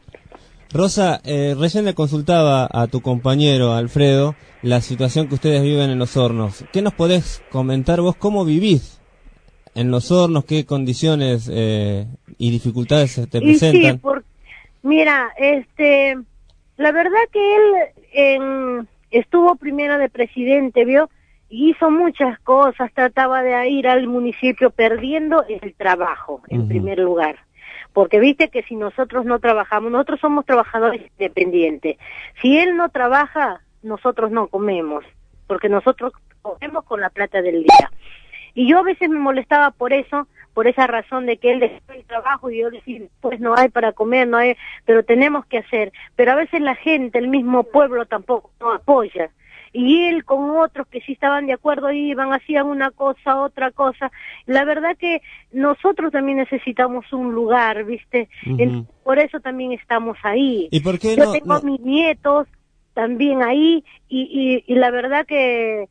Rosa, eh, recién le consultaba a tu compañero Alfredo la situación que ustedes viven en Los Hornos. ¿Qué nos podés comentar vos? ¿Cómo vivís en Los Hornos? ¿Qué condiciones eh, y dificultades te presentan? Sí, por, mira, este, la verdad que él en, estuvo primero de presidente, ¿vio? Y hizo muchas cosas, trataba de ir al municipio perdiendo el trabajo, en uh-huh. primer lugar. Porque viste que si nosotros no trabajamos, nosotros somos trabajadores independientes. Si él no trabaja, nosotros no comemos, porque nosotros comemos con la plata del día. Y yo a veces me molestaba por eso, por esa razón de que él dejó el trabajo y yo decía, pues no hay para comer, no hay, pero tenemos que hacer. Pero a veces la gente, el mismo pueblo tampoco no apoya. Y él con otros que sí estaban de acuerdo iban, hacían una cosa, otra cosa. La verdad que nosotros también necesitamos un lugar, ¿viste? Uh-huh. En, por eso también estamos ahí. ¿Y por qué Yo no, tengo no... mis nietos también ahí y, y, y la verdad que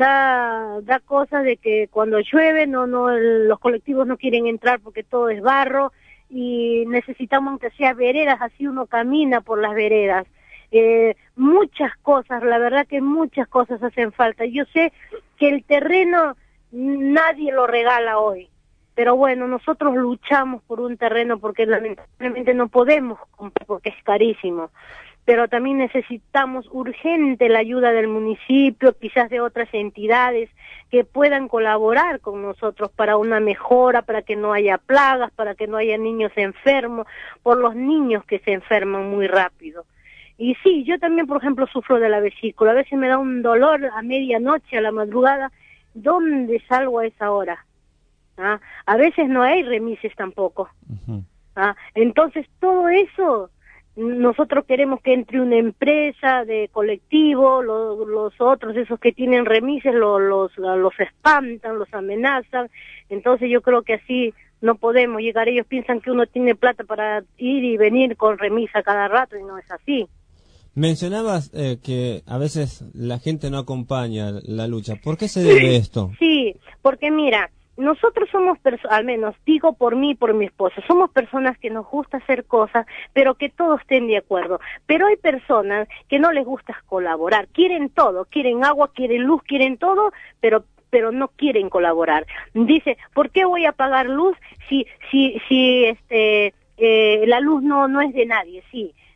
da da cosas de que cuando llueve no no los colectivos no quieren entrar porque todo es barro y necesitamos que sea veredas, así uno camina por las veredas. Eh, muchas cosas, la verdad que muchas cosas hacen falta. Yo sé que el terreno nadie lo regala hoy, pero bueno, nosotros luchamos por un terreno porque lamentablemente no podemos comprar porque es carísimo, pero también necesitamos urgente la ayuda del municipio, quizás de otras entidades que puedan colaborar con nosotros para una mejora, para que no haya plagas, para que no haya niños enfermos, por los niños que se enferman muy rápido. Y sí, yo también, por ejemplo, sufro de la vesícula. A veces me da un dolor a medianoche, a la madrugada. ¿Dónde salgo a esa hora? ¿Ah? A veces no hay remises tampoco. Uh-huh. ¿Ah? Entonces, todo eso, nosotros queremos que entre una empresa de colectivo, lo, los otros, esos que tienen remises, lo, los, los espantan, los amenazan. Entonces, yo creo que así no podemos llegar. Ellos piensan que uno tiene plata para ir y venir con remisa cada rato y no es así. Mencionabas eh, que a veces la gente no acompaña la lucha. ¿Por qué se debe esto? Sí, porque mira, nosotros somos, al menos digo por mí y por mi esposa, somos personas que nos gusta hacer cosas, pero que todos estén de acuerdo. Pero hay personas que no les gusta colaborar, quieren todo, quieren agua, quieren luz, quieren todo, pero pero no quieren colaborar. Dice, ¿por qué voy a pagar luz si si si este eh, la luz no no es de nadie? Sí.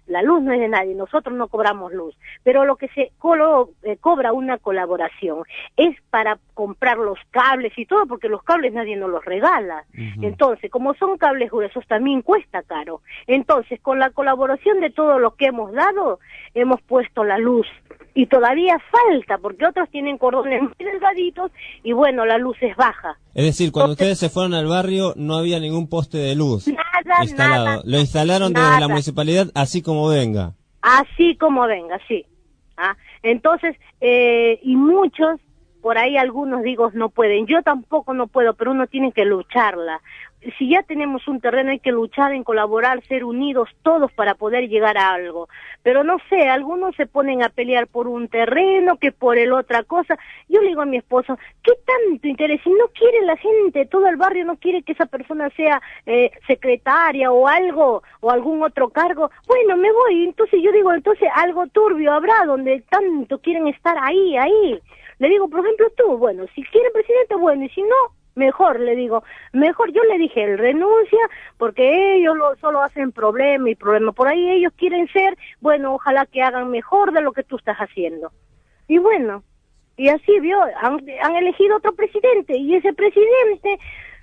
la luz no es de nadie, nosotros no cobramos luz, pero lo que se colo, eh, cobra una colaboración es para comprar los cables y todo, porque los cables nadie nos los regala. Uh-huh. Entonces, como son cables gruesos, también cuesta caro. Entonces, con la colaboración de todo lo que hemos dado, hemos puesto la luz. Y todavía falta, porque otros tienen cordones muy delgaditos y bueno, la luz es baja. Es decir, cuando Entonces, ustedes se fueron al barrio no había ningún poste de luz nada, instalado. Nada, Lo instalaron nada. desde la municipalidad así como venga. Así como venga, sí. ¿Ah? Entonces, eh, y muchos, por ahí algunos digo no pueden. Yo tampoco no puedo, pero uno tiene que lucharla. Si ya tenemos un terreno hay que luchar en colaborar, ser unidos todos para poder llegar a algo. Pero no sé, algunos se ponen a pelear por un terreno, que por el otra cosa. Yo le digo a mi esposo, ¿qué tanto interés? Si no quiere la gente, todo el barrio no quiere que esa persona sea eh, secretaria o algo, o algún otro cargo, bueno, me voy. Entonces yo digo, entonces algo turbio habrá donde tanto quieren estar ahí, ahí. Le digo, por ejemplo, tú, bueno, si quiere presidente, bueno, y si no, mejor, le digo, mejor. Yo le dije, él renuncia, porque ellos lo, solo hacen problema y problema. Por ahí ellos quieren ser, bueno, ojalá que hagan mejor de lo que tú estás haciendo. Y bueno, y así vio, han, han elegido otro presidente, y ese presidente,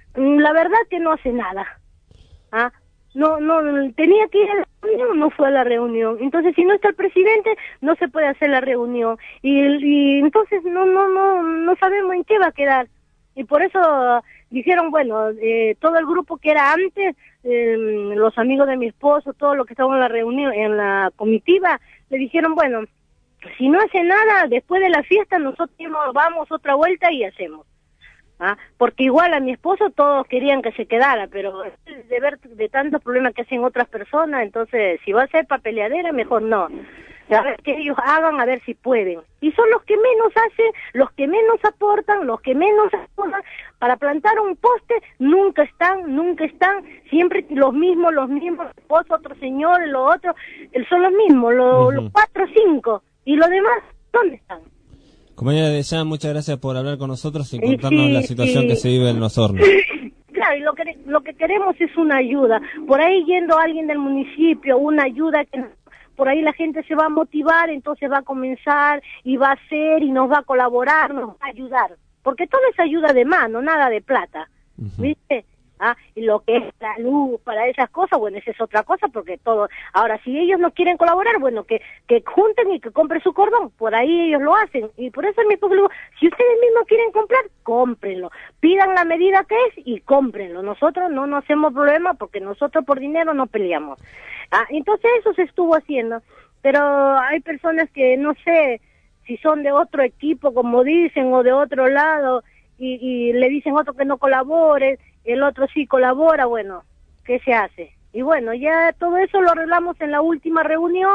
la verdad que no hace nada. ¿Ah? No, no, tenía que ir a la reunión, no fue a la reunión. Entonces, si no está el presidente, no se puede hacer la reunión. Y, y entonces no, no, no, no sabemos en qué va a quedar. Y por eso dijeron, bueno, eh, todo el grupo que era antes, eh, los amigos de mi esposo, todo lo que estaban en la reunión, en la comitiva, le dijeron, bueno, si no hace nada, después de la fiesta nosotros nos vamos otra vuelta y hacemos. ¿Ah? Porque igual a mi esposo todos querían que se quedara, pero de ver de tantos problemas que hacen otras personas, entonces si va a ser papeleadera, mejor no. A ver que ellos hagan, a ver si pueden. Y son los que menos hacen, los que menos aportan, los que menos aportan. Para plantar un poste nunca están, nunca están, siempre los mismos, los mismos, vos, otro señor, los otros, son los mismos, los, uh-huh. los cuatro o cinco. Y los demás, ¿dónde están? Compañera de ya, muchas gracias por hablar con nosotros y contarnos sí, la situación sí. que se vive en Los Hornos. Claro, y lo que, lo que queremos es una ayuda. Por ahí yendo alguien del municipio, una ayuda que... Por ahí la gente se va a motivar, entonces va a comenzar y va a hacer y nos va a colaborar, nos va a ayudar. Porque todo es ayuda de mano, nada de plata. Uh-huh. ¿Viste? ¿Ah? Y lo que es la luz para esas cosas, bueno, esa es otra cosa, porque todo... Ahora, si ellos no quieren colaborar, bueno, que, que junten y que compren su cordón. Por ahí ellos lo hacen. Y por eso mi pueblo, si ustedes mismos quieren comprar, cómprenlo. Pidan la medida que es y cómprenlo. Nosotros no nos hacemos problema porque nosotros por dinero no peleamos. Ah, entonces eso se estuvo haciendo, pero hay personas que no sé si son de otro equipo, como dicen, o de otro lado, y, y le dicen otro que no colabore, el otro sí colabora, bueno, ¿qué se hace? Y bueno, ya todo eso lo arreglamos en la última reunión,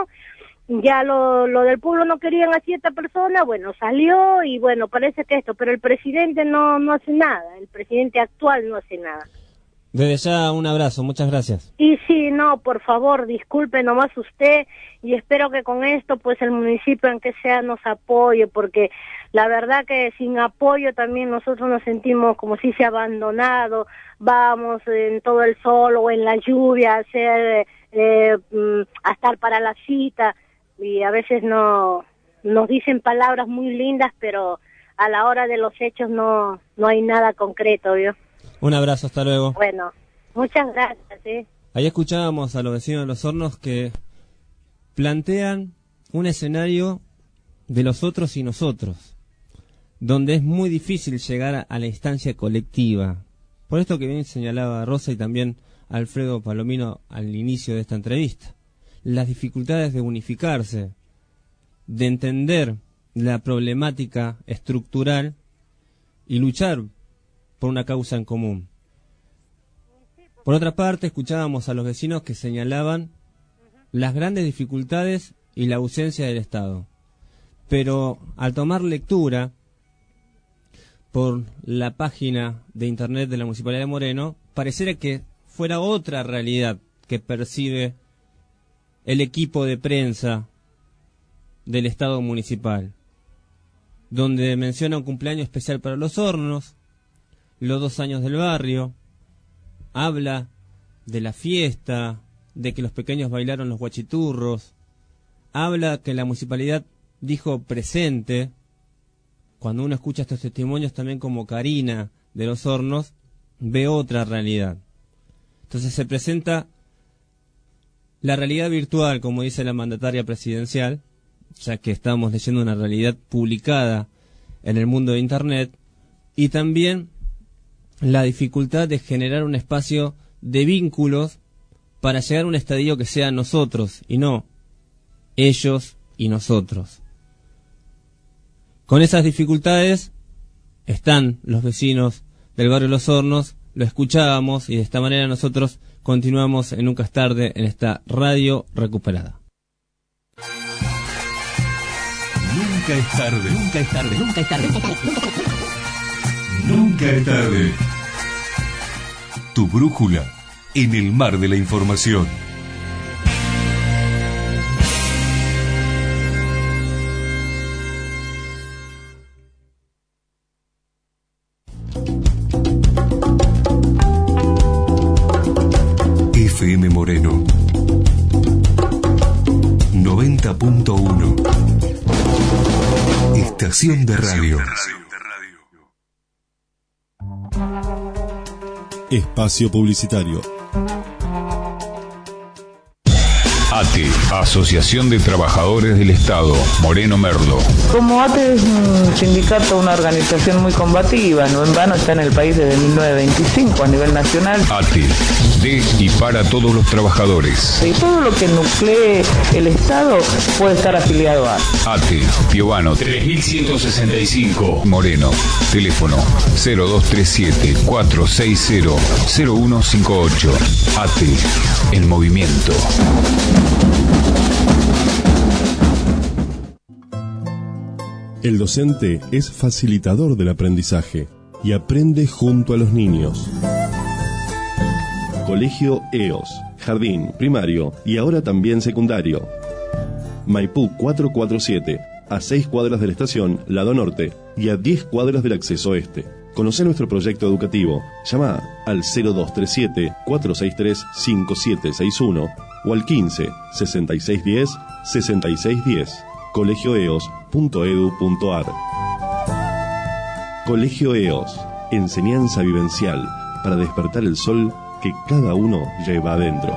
ya lo, lo del pueblo no querían a cierta persona, bueno, salió y bueno, parece que esto, pero el presidente no, no hace nada, el presidente actual no hace nada. Desde ya un abrazo, muchas gracias. Y sí, no, por favor, disculpe nomás usted y espero que con esto pues el municipio aunque sea nos apoye, porque la verdad que sin apoyo también nosotros nos sentimos como si se ha abandonado, vamos en todo el sol o en la lluvia a hacer, eh, a estar para la cita y a veces no nos dicen palabras muy lindas, pero a la hora de los hechos no, no hay nada concreto, ¿vio? Un abrazo, hasta luego. Bueno, muchas gracias. ¿eh? Ahí escuchábamos a los vecinos de Los Hornos que plantean un escenario de los otros y nosotros, donde es muy difícil llegar a, a la instancia colectiva. Por esto que bien señalaba Rosa y también Alfredo Palomino al inicio de esta entrevista. Las dificultades de unificarse, de entender la problemática estructural y luchar por una causa en común. Por otra parte, escuchábamos a los vecinos que señalaban las grandes dificultades y la ausencia del Estado. Pero al tomar lectura por la página de internet de la Municipalidad de Moreno, pareciera que fuera otra realidad que percibe el equipo de prensa del Estado municipal, donde menciona un cumpleaños especial para Los Hornos, los dos años del barrio, habla de la fiesta, de que los pequeños bailaron los guachiturros, habla que la municipalidad dijo presente. Cuando uno escucha estos testimonios, también como Karina de Los Hornos, ve otra realidad. Entonces se presenta la realidad virtual, como dice la mandataria presidencial, ya que estamos leyendo una realidad publicada en el mundo de Internet, y también la dificultad de generar un espacio de vínculos para llegar a un estadio que sea nosotros y no ellos y nosotros. Con esas dificultades están los vecinos del barrio Los Hornos, lo escuchábamos y de esta manera nosotros continuamos en Nunca es Tarde en esta radio recuperada. Nunca es tarde, Nunca es tarde, nunca es tarde. nunca es tarde. Tu brújula en el mar de la información. F M Moreno noventa punto uno. Estación de radio. Espacio publicitario. A T E, Asociación de Trabajadores del Estado, Moreno Merlo. Como A T E es un sindicato, una organización muy combativa, no en vano está en el país desde mil novecientos veinticinco a nivel nacional. A T E, de y para todos los trabajadores. Y todo lo que nuclee el Estado puede estar afiliado a A T E, Piovano tres mil ciento sesenta y cinco, Moreno. Teléfono cero dos tres siete, cuatro seis cero, cero uno cinco ocho. A T E, el movimiento. El docente es facilitador del aprendizaje y aprende junto a los niños. Colegio E O S, jardín, primario y ahora también secundario. Maipú cuatrocientos cuarenta y siete, a seis cuadras de la estación, lado norte, y a diez cuadras del acceso este. Conoce nuestro proyecto educativo. Llama al cero dos tres siete, cuatro seis tres, cinco siete seis uno o al quince, sesenta y seis diez, sesenta y seis diez. colegio e o s punto e d u punto a r. Colegio E O S, enseñanza vivencial para despertar el sol que cada uno lleva adentro.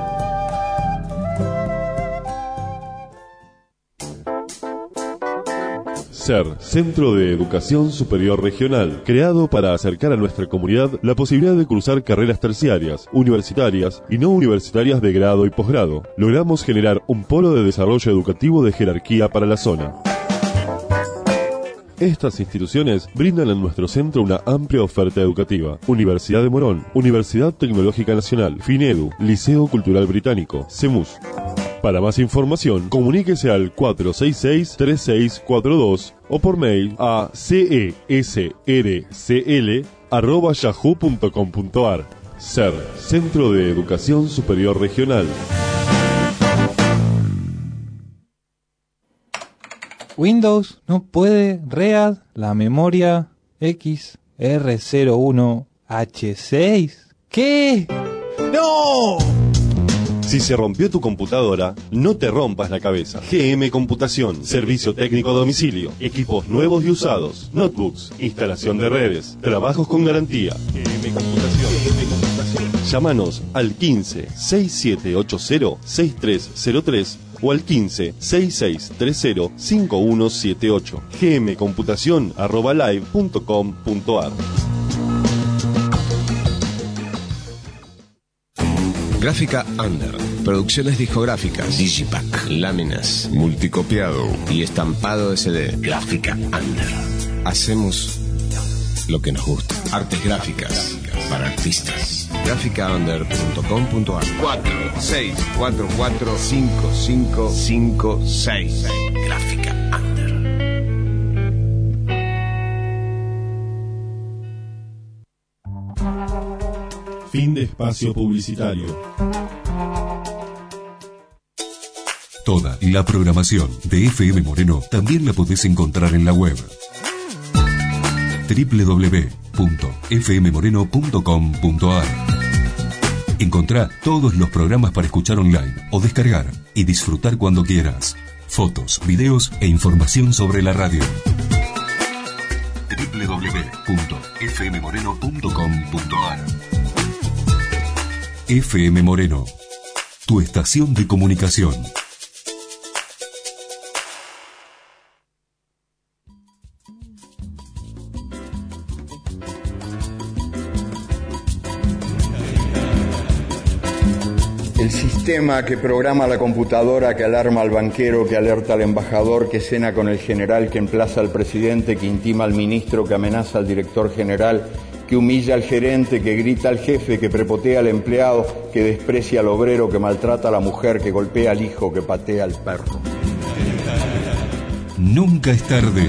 C E R, Centro de Educación Superior Regional, creado para acercar a nuestra comunidad la posibilidad de cursar carreras terciarias, universitarias y no universitarias de grado y posgrado. Logramos generar un polo de desarrollo educativo de jerarquía para la zona. Estas instituciones brindan en nuestro centro una amplia oferta educativa. Universidad de Morón, Universidad Tecnológica Nacional, FINEDU, Liceo Cultural Británico, CEMUS. Para más información, comuníquese al cuatro seis seis, tres seis cuatro dos o por mail a cesrcl arroba yahoo punto com punto a r. C E R, Centro de Educación Superior Regional. Windows no puede read la memoria X R cero uno H seis. ¿Qué? ¡No! Si se rompió tu computadora, no te rompas la cabeza. G M Computación, servicio técnico a domicilio, equipos nuevos y usados, notebooks, instalación de redes, trabajos con garantía. G M Computación. G M Computación. Llámanos al quince, sesenta y siete ochenta, sesenta y tres cero tres o al quince, sesenta y seis treinta, cincuenta y uno setenta y ocho. gmcomputación arroba live punto com punto a r. Gráfica Under, producciones discográficas, digipack, láminas, multicopiado y estampado de C D. Gráfica Under. Hacemos lo que nos gusta. Artes gráficas para artistas. gráfica under punto com punto a r. cuatro seis cuatro cuatro cinco cinco cinco seis. Gráfica Under. Fin de espacio publicitario. Toda la programación de F M Moreno también la podés encontrar en la web doble u doble u doble u punto f m moreno punto com punto a r. Encontrá todos los programas para escuchar online o descargar y disfrutar cuando quieras. Fotos, videos e información sobre la radio. doble u doble u doble u punto f m moreno punto com punto a r F M Moreno, tu estación de comunicación. El sistema que programa la computadora, que alarma al banquero, que alerta al embajador, que cena con el general, que emplaza al presidente, que intima al ministro, que amenaza al director general, que humilla al gerente, que grita al jefe, que prepotea al empleado, que desprecia al obrero, que maltrata a la mujer, que golpea al hijo, que patea al perro. Nunca es tarde.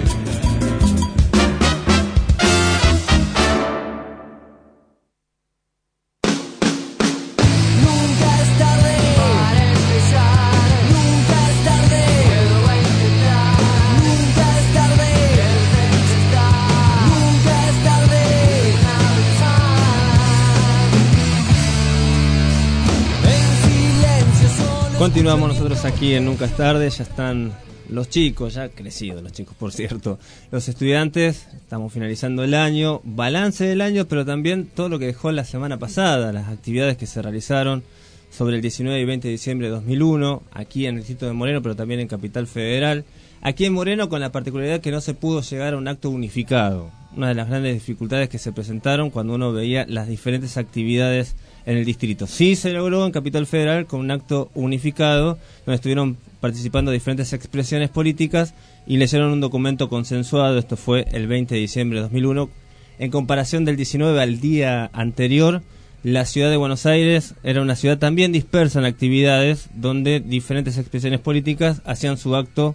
Continuamos nosotros aquí en Nunca es tarde. Ya están los chicos, ya crecidos los chicos, por cierto, los estudiantes. Estamos finalizando el año, balance del año, pero también todo lo que dejó la semana pasada, las actividades que se realizaron sobre el diecinueve y veinte de diciembre de dos mil uno, aquí en el distrito de Moreno, pero también en Capital Federal. Aquí en Moreno, con la particularidad que no se pudo llegar a un acto unificado. Una de las grandes dificultades que se presentaron cuando uno veía las diferentes actividades en el distrito. Sí se logró en Capital Federal con un acto unificado, donde estuvieron participando diferentes expresiones políticas y leyeron un documento consensuado. Esto fue el veinte de diciembre de dos mil uno. En comparación del diecinueve al día anterior, la ciudad de Buenos Aires era una ciudad también dispersa en actividades, donde diferentes expresiones políticas hacían su acto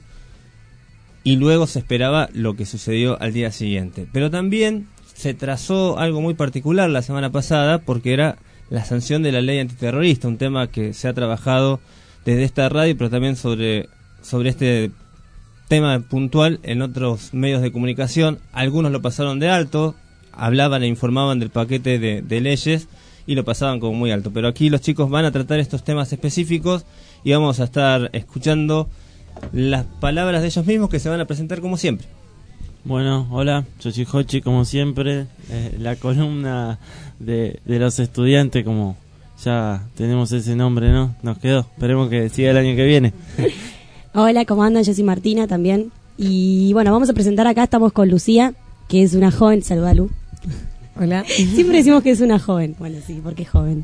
y luego se esperaba lo que sucedió al día siguiente. Pero también se trazó algo muy particular la semana pasada, porque era la sanción de la ley antiterrorista, un tema que se ha trabajado desde esta radio, pero también sobre, sobre este tema puntual en otros medios de comunicación. Algunos lo pasaron de alto, hablaban e informaban del paquete de, de leyes y lo pasaban como muy alto. Pero aquí los chicos van a tratar estos temas específicos y vamos a estar escuchando las palabras de ellos mismos, que se van a presentar como siempre. Bueno, hola, yo soy Jochi, como siempre, eh, la columna de, de los estudiantes, como ya tenemos ese nombre, ¿no? Nos quedó, esperemos que siga el año que viene. Hola, ¿cómo andan? Yo soy Martina también. Y bueno, vamos a presentar acá, estamos con Lucía, que es una joven. Saluda, Lu. Hola. Siempre decimos que es una joven. Bueno, sí, porque es joven.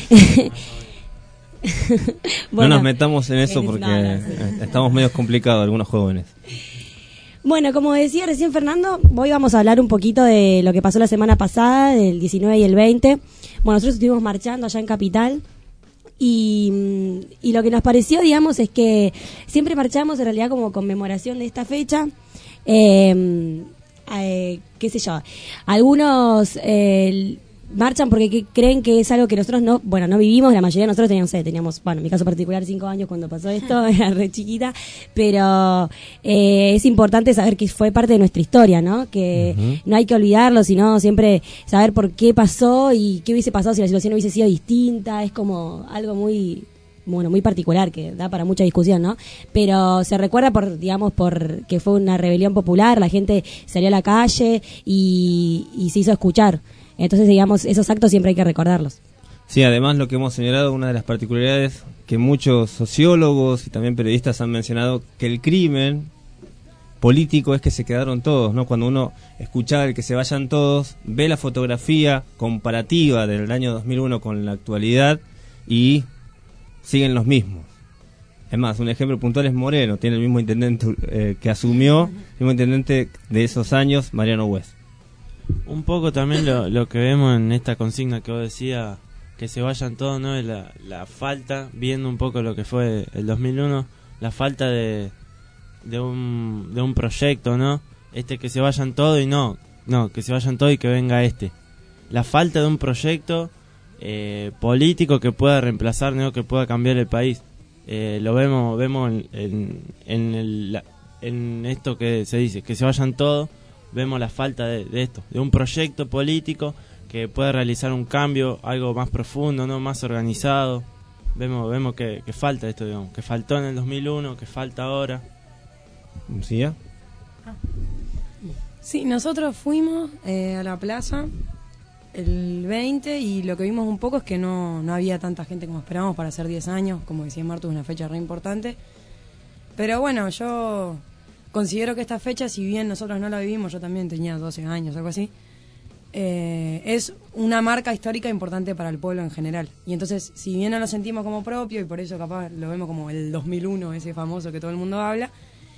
Bueno, no nos metamos en eso porque no, no, sí. Estamos medio complicados algunos jóvenes. Bueno, como decía recién Fernando, hoy vamos a hablar un poquito de lo que pasó la semana pasada, del diecinueve y el veinte. Bueno, nosotros estuvimos marchando allá en Capital y, y lo que nos pareció, digamos, es que siempre marchamos en realidad como conmemoración de esta fecha. Eh, eh, qué sé yo, algunos eh, marchan porque que, creen que es algo que nosotros no, bueno, no vivimos. La mayoría de nosotros teníamos, sé, teníamos, bueno, en mi caso particular, cinco años cuando pasó esto, era re chiquita, pero eh, es importante saber que fue parte de nuestra historia, ¿no? Que uh-huh. no hay que olvidarlo, sino siempre saber por qué pasó y qué hubiese pasado si la situación hubiese sido distinta. Es como algo muy, bueno, muy particular, que da para mucha discusión, ¿no? Pero se recuerda por, digamos, por que fue una rebelión popular, la gente salió a la calle y, y se hizo escuchar. Entonces, digamos, esos actos siempre hay que recordarlos. Sí, además lo que hemos señalado, una de las particularidades que muchos sociólogos y también periodistas han mencionado, que el crimen político es que se quedaron todos, ¿no? Cuando uno escuchaba el que se vayan todos, ve la fotografía comparativa del año dos mil uno con la actualidad y siguen los mismos. Es más, un ejemplo puntual es Moreno, tiene el mismo intendente eh, que asumió, el mismo intendente de esos años, Mariano West. Un poco también lo, lo que vemos en esta consigna que vos decías, que se vayan todos, ¿no? La, la falta, viendo un poco lo que fue el dos mil uno, la falta de, de, un, de un proyecto, ¿no? Este que se vayan todos y no, no, que se vayan todos y que venga este. La falta de un proyecto eh, político que pueda reemplazar, ¿no? Que pueda cambiar el país. Eh, lo vemos vemos en, en, en, el, la, en esto que se dice, que se vayan todos. Vemos la falta de, de esto, de un proyecto político que pueda realizar un cambio, algo más profundo, no más organizado. Vemos vemos que, que falta esto, digamos, que faltó en el dos mil uno, que falta ahora. ¿Sí? Sí, nosotros fuimos eh, a la plaza el veinte y lo que vimos un poco es que no, no había tanta gente como esperábamos para hacer diez años, como decía Martu, es una fecha re importante. Pero bueno, yo considero que esta fecha, si bien nosotros no la vivimos, yo también tenía doce años, algo así, eh, es una marca histórica importante para el pueblo en general. Y entonces, si bien no lo sentimos como propio, y por eso capaz lo vemos como el dos mil uno, ese famoso que todo el mundo habla,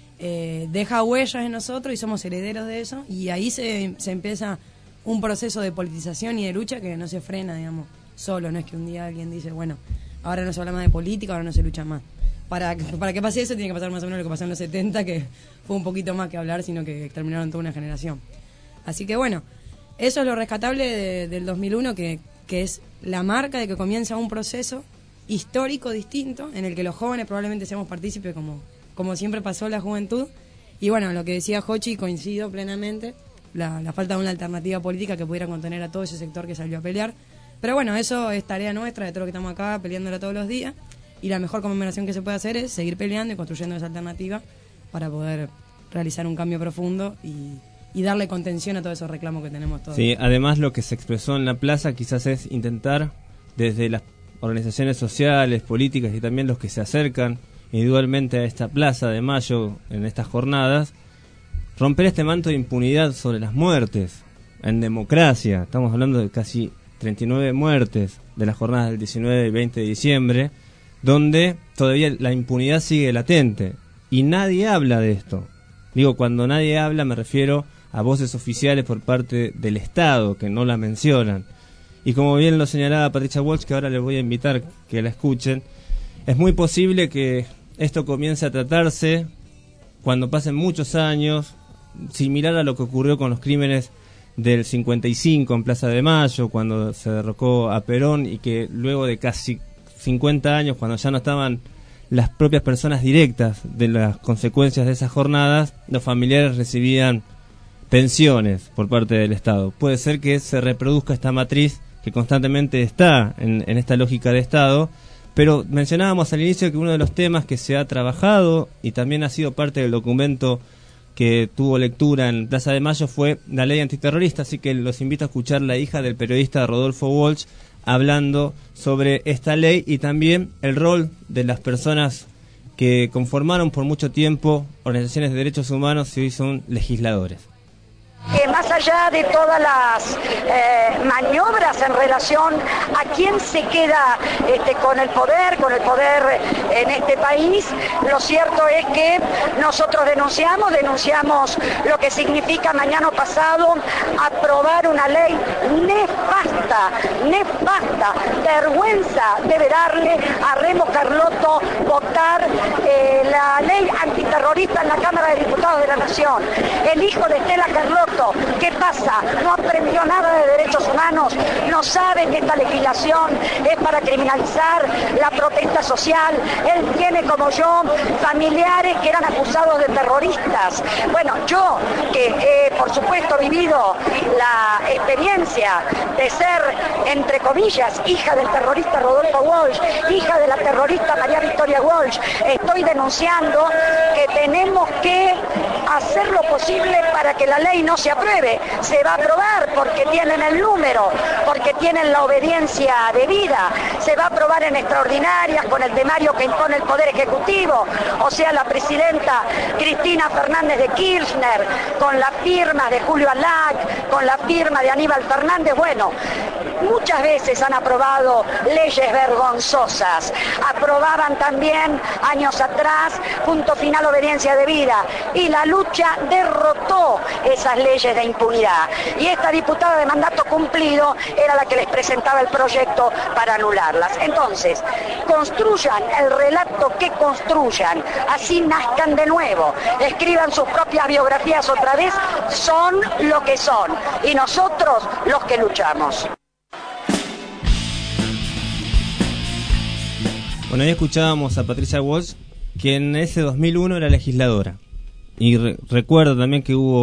eh, deja huellas en nosotros y somos herederos de eso, y ahí se, se empieza un proceso de politización y de lucha que no se frena, digamos, solo. No es que un día alguien dice, bueno, ahora no se habla más de política, ahora no se lucha más. Para, para que pase eso tiene que pasar más o menos lo que pasó en los setenta, que fue un poquito más que hablar, sino que terminaron toda una generación. Así que bueno, eso es lo rescatable de, del dos mil uno, que, que es la marca de que comienza un proceso histórico distinto, en el que los jóvenes probablemente seamos partícipes, como, como siempre pasó la juventud. Y bueno, lo que decía Jochi, coincido plenamente, la, la falta de una alternativa política que pudiera contener a todo ese sector que salió a pelear. Pero bueno, eso es tarea nuestra, de todos los que estamos acá peleándola todos los días. Y la mejor conmemoración que se puede hacer es seguir peleando y construyendo esa alternativa para poder realizar un cambio profundo y, y darle contención a todos esos reclamos que tenemos todos. Sí, además lo que se expresó en la plaza quizás es intentar, desde las organizaciones sociales, políticas y también los que se acercan individualmente a esta plaza de mayo en estas jornadas, romper este manto de impunidad sobre las muertes en democracia. Estamos hablando de casi treinta y nueve muertes de las jornadas del diecinueve y veinte de diciembre, donde todavía la impunidad sigue latente y nadie habla de esto. Digo, cuando nadie habla me refiero a voces oficiales por parte del Estado que no la mencionan. Y como bien lo señalaba Patricia Walsh, que ahora les voy a invitar que la escuchen, es muy posible que esto comience a tratarse cuando pasen muchos años, similar a lo que ocurrió con los crímenes del cincuenta y cinco en Plaza de Mayo, cuando se derrocó a Perón, y que luego de casi cincuenta años, cuando ya no estaban las propias personas directas de las consecuencias de esas jornadas, los familiares recibían pensiones por parte del Estado. Puede ser que se reproduzca esta matriz que constantemente está en, en esta lógica de Estado, pero mencionábamos al inicio que uno de los temas que se ha trabajado y también ha sido parte del documento que tuvo lectura en Plaza de Mayo fue la ley antiterrorista, así que los invito a escuchar la hija del periodista Rodolfo Walsh hablando sobre esta ley y también el rol de las personas que conformaron por mucho tiempo organizaciones de derechos humanos y hoy son legisladores. Eh, más allá de todas las eh, maniobras en relación a quién se queda este, con el poder, con el poder en este país, lo cierto es que nosotros denunciamos, denunciamos lo que significa mañana pasado aprobar una ley nefasta, nefasta, vergüenza debe darle a Remo Carlotto votar eh, la ley antiterrorista en la Cámara de Diputados de la Nación. El hijo de Estela Carlotto, ¿qué pasa? No aprendió nada de derechos humanos, no sabe que esta legislación es para criminalizar la protesta social. Él tiene, como yo, familiares que eran acusados de terroristas. Bueno, yo que he, por supuesto, vivido la experiencia de ser, entre comillas, hija del terrorista Rodolfo Walsh, hija de la terrorista María Victoria Walsh, estoy denunciando que tenemos que hacer lo posible para que la ley no se apruebe. Se va a aprobar porque tienen el número, porque tienen la obediencia debida. Se va a aprobar en extraordinarias con el temario que impone el Poder Ejecutivo, o sea, la presidenta Cristina Fernández de Kirchner, con la firma de Julio Alac, con la firma de Aníbal Fernández. Bueno, muchas veces han aprobado leyes vergonzosas. Aprobaban también años atrás, punto final, obediencia debida. Y la lucha derrotó esas leyes de impunidad. Y esta diputada de mandato cumplido era la que les presentaba el proyecto para anularlas. Entonces, construyan el relato que construyan, así nazcan de nuevo, escriban sus propias biografías otra vez, son lo que son, y nosotros los que luchamos. Bueno, ahí escuchábamos a Patricia Walsh, que en ese dos mil uno era legisladora. Y re- recuerdo también que hubo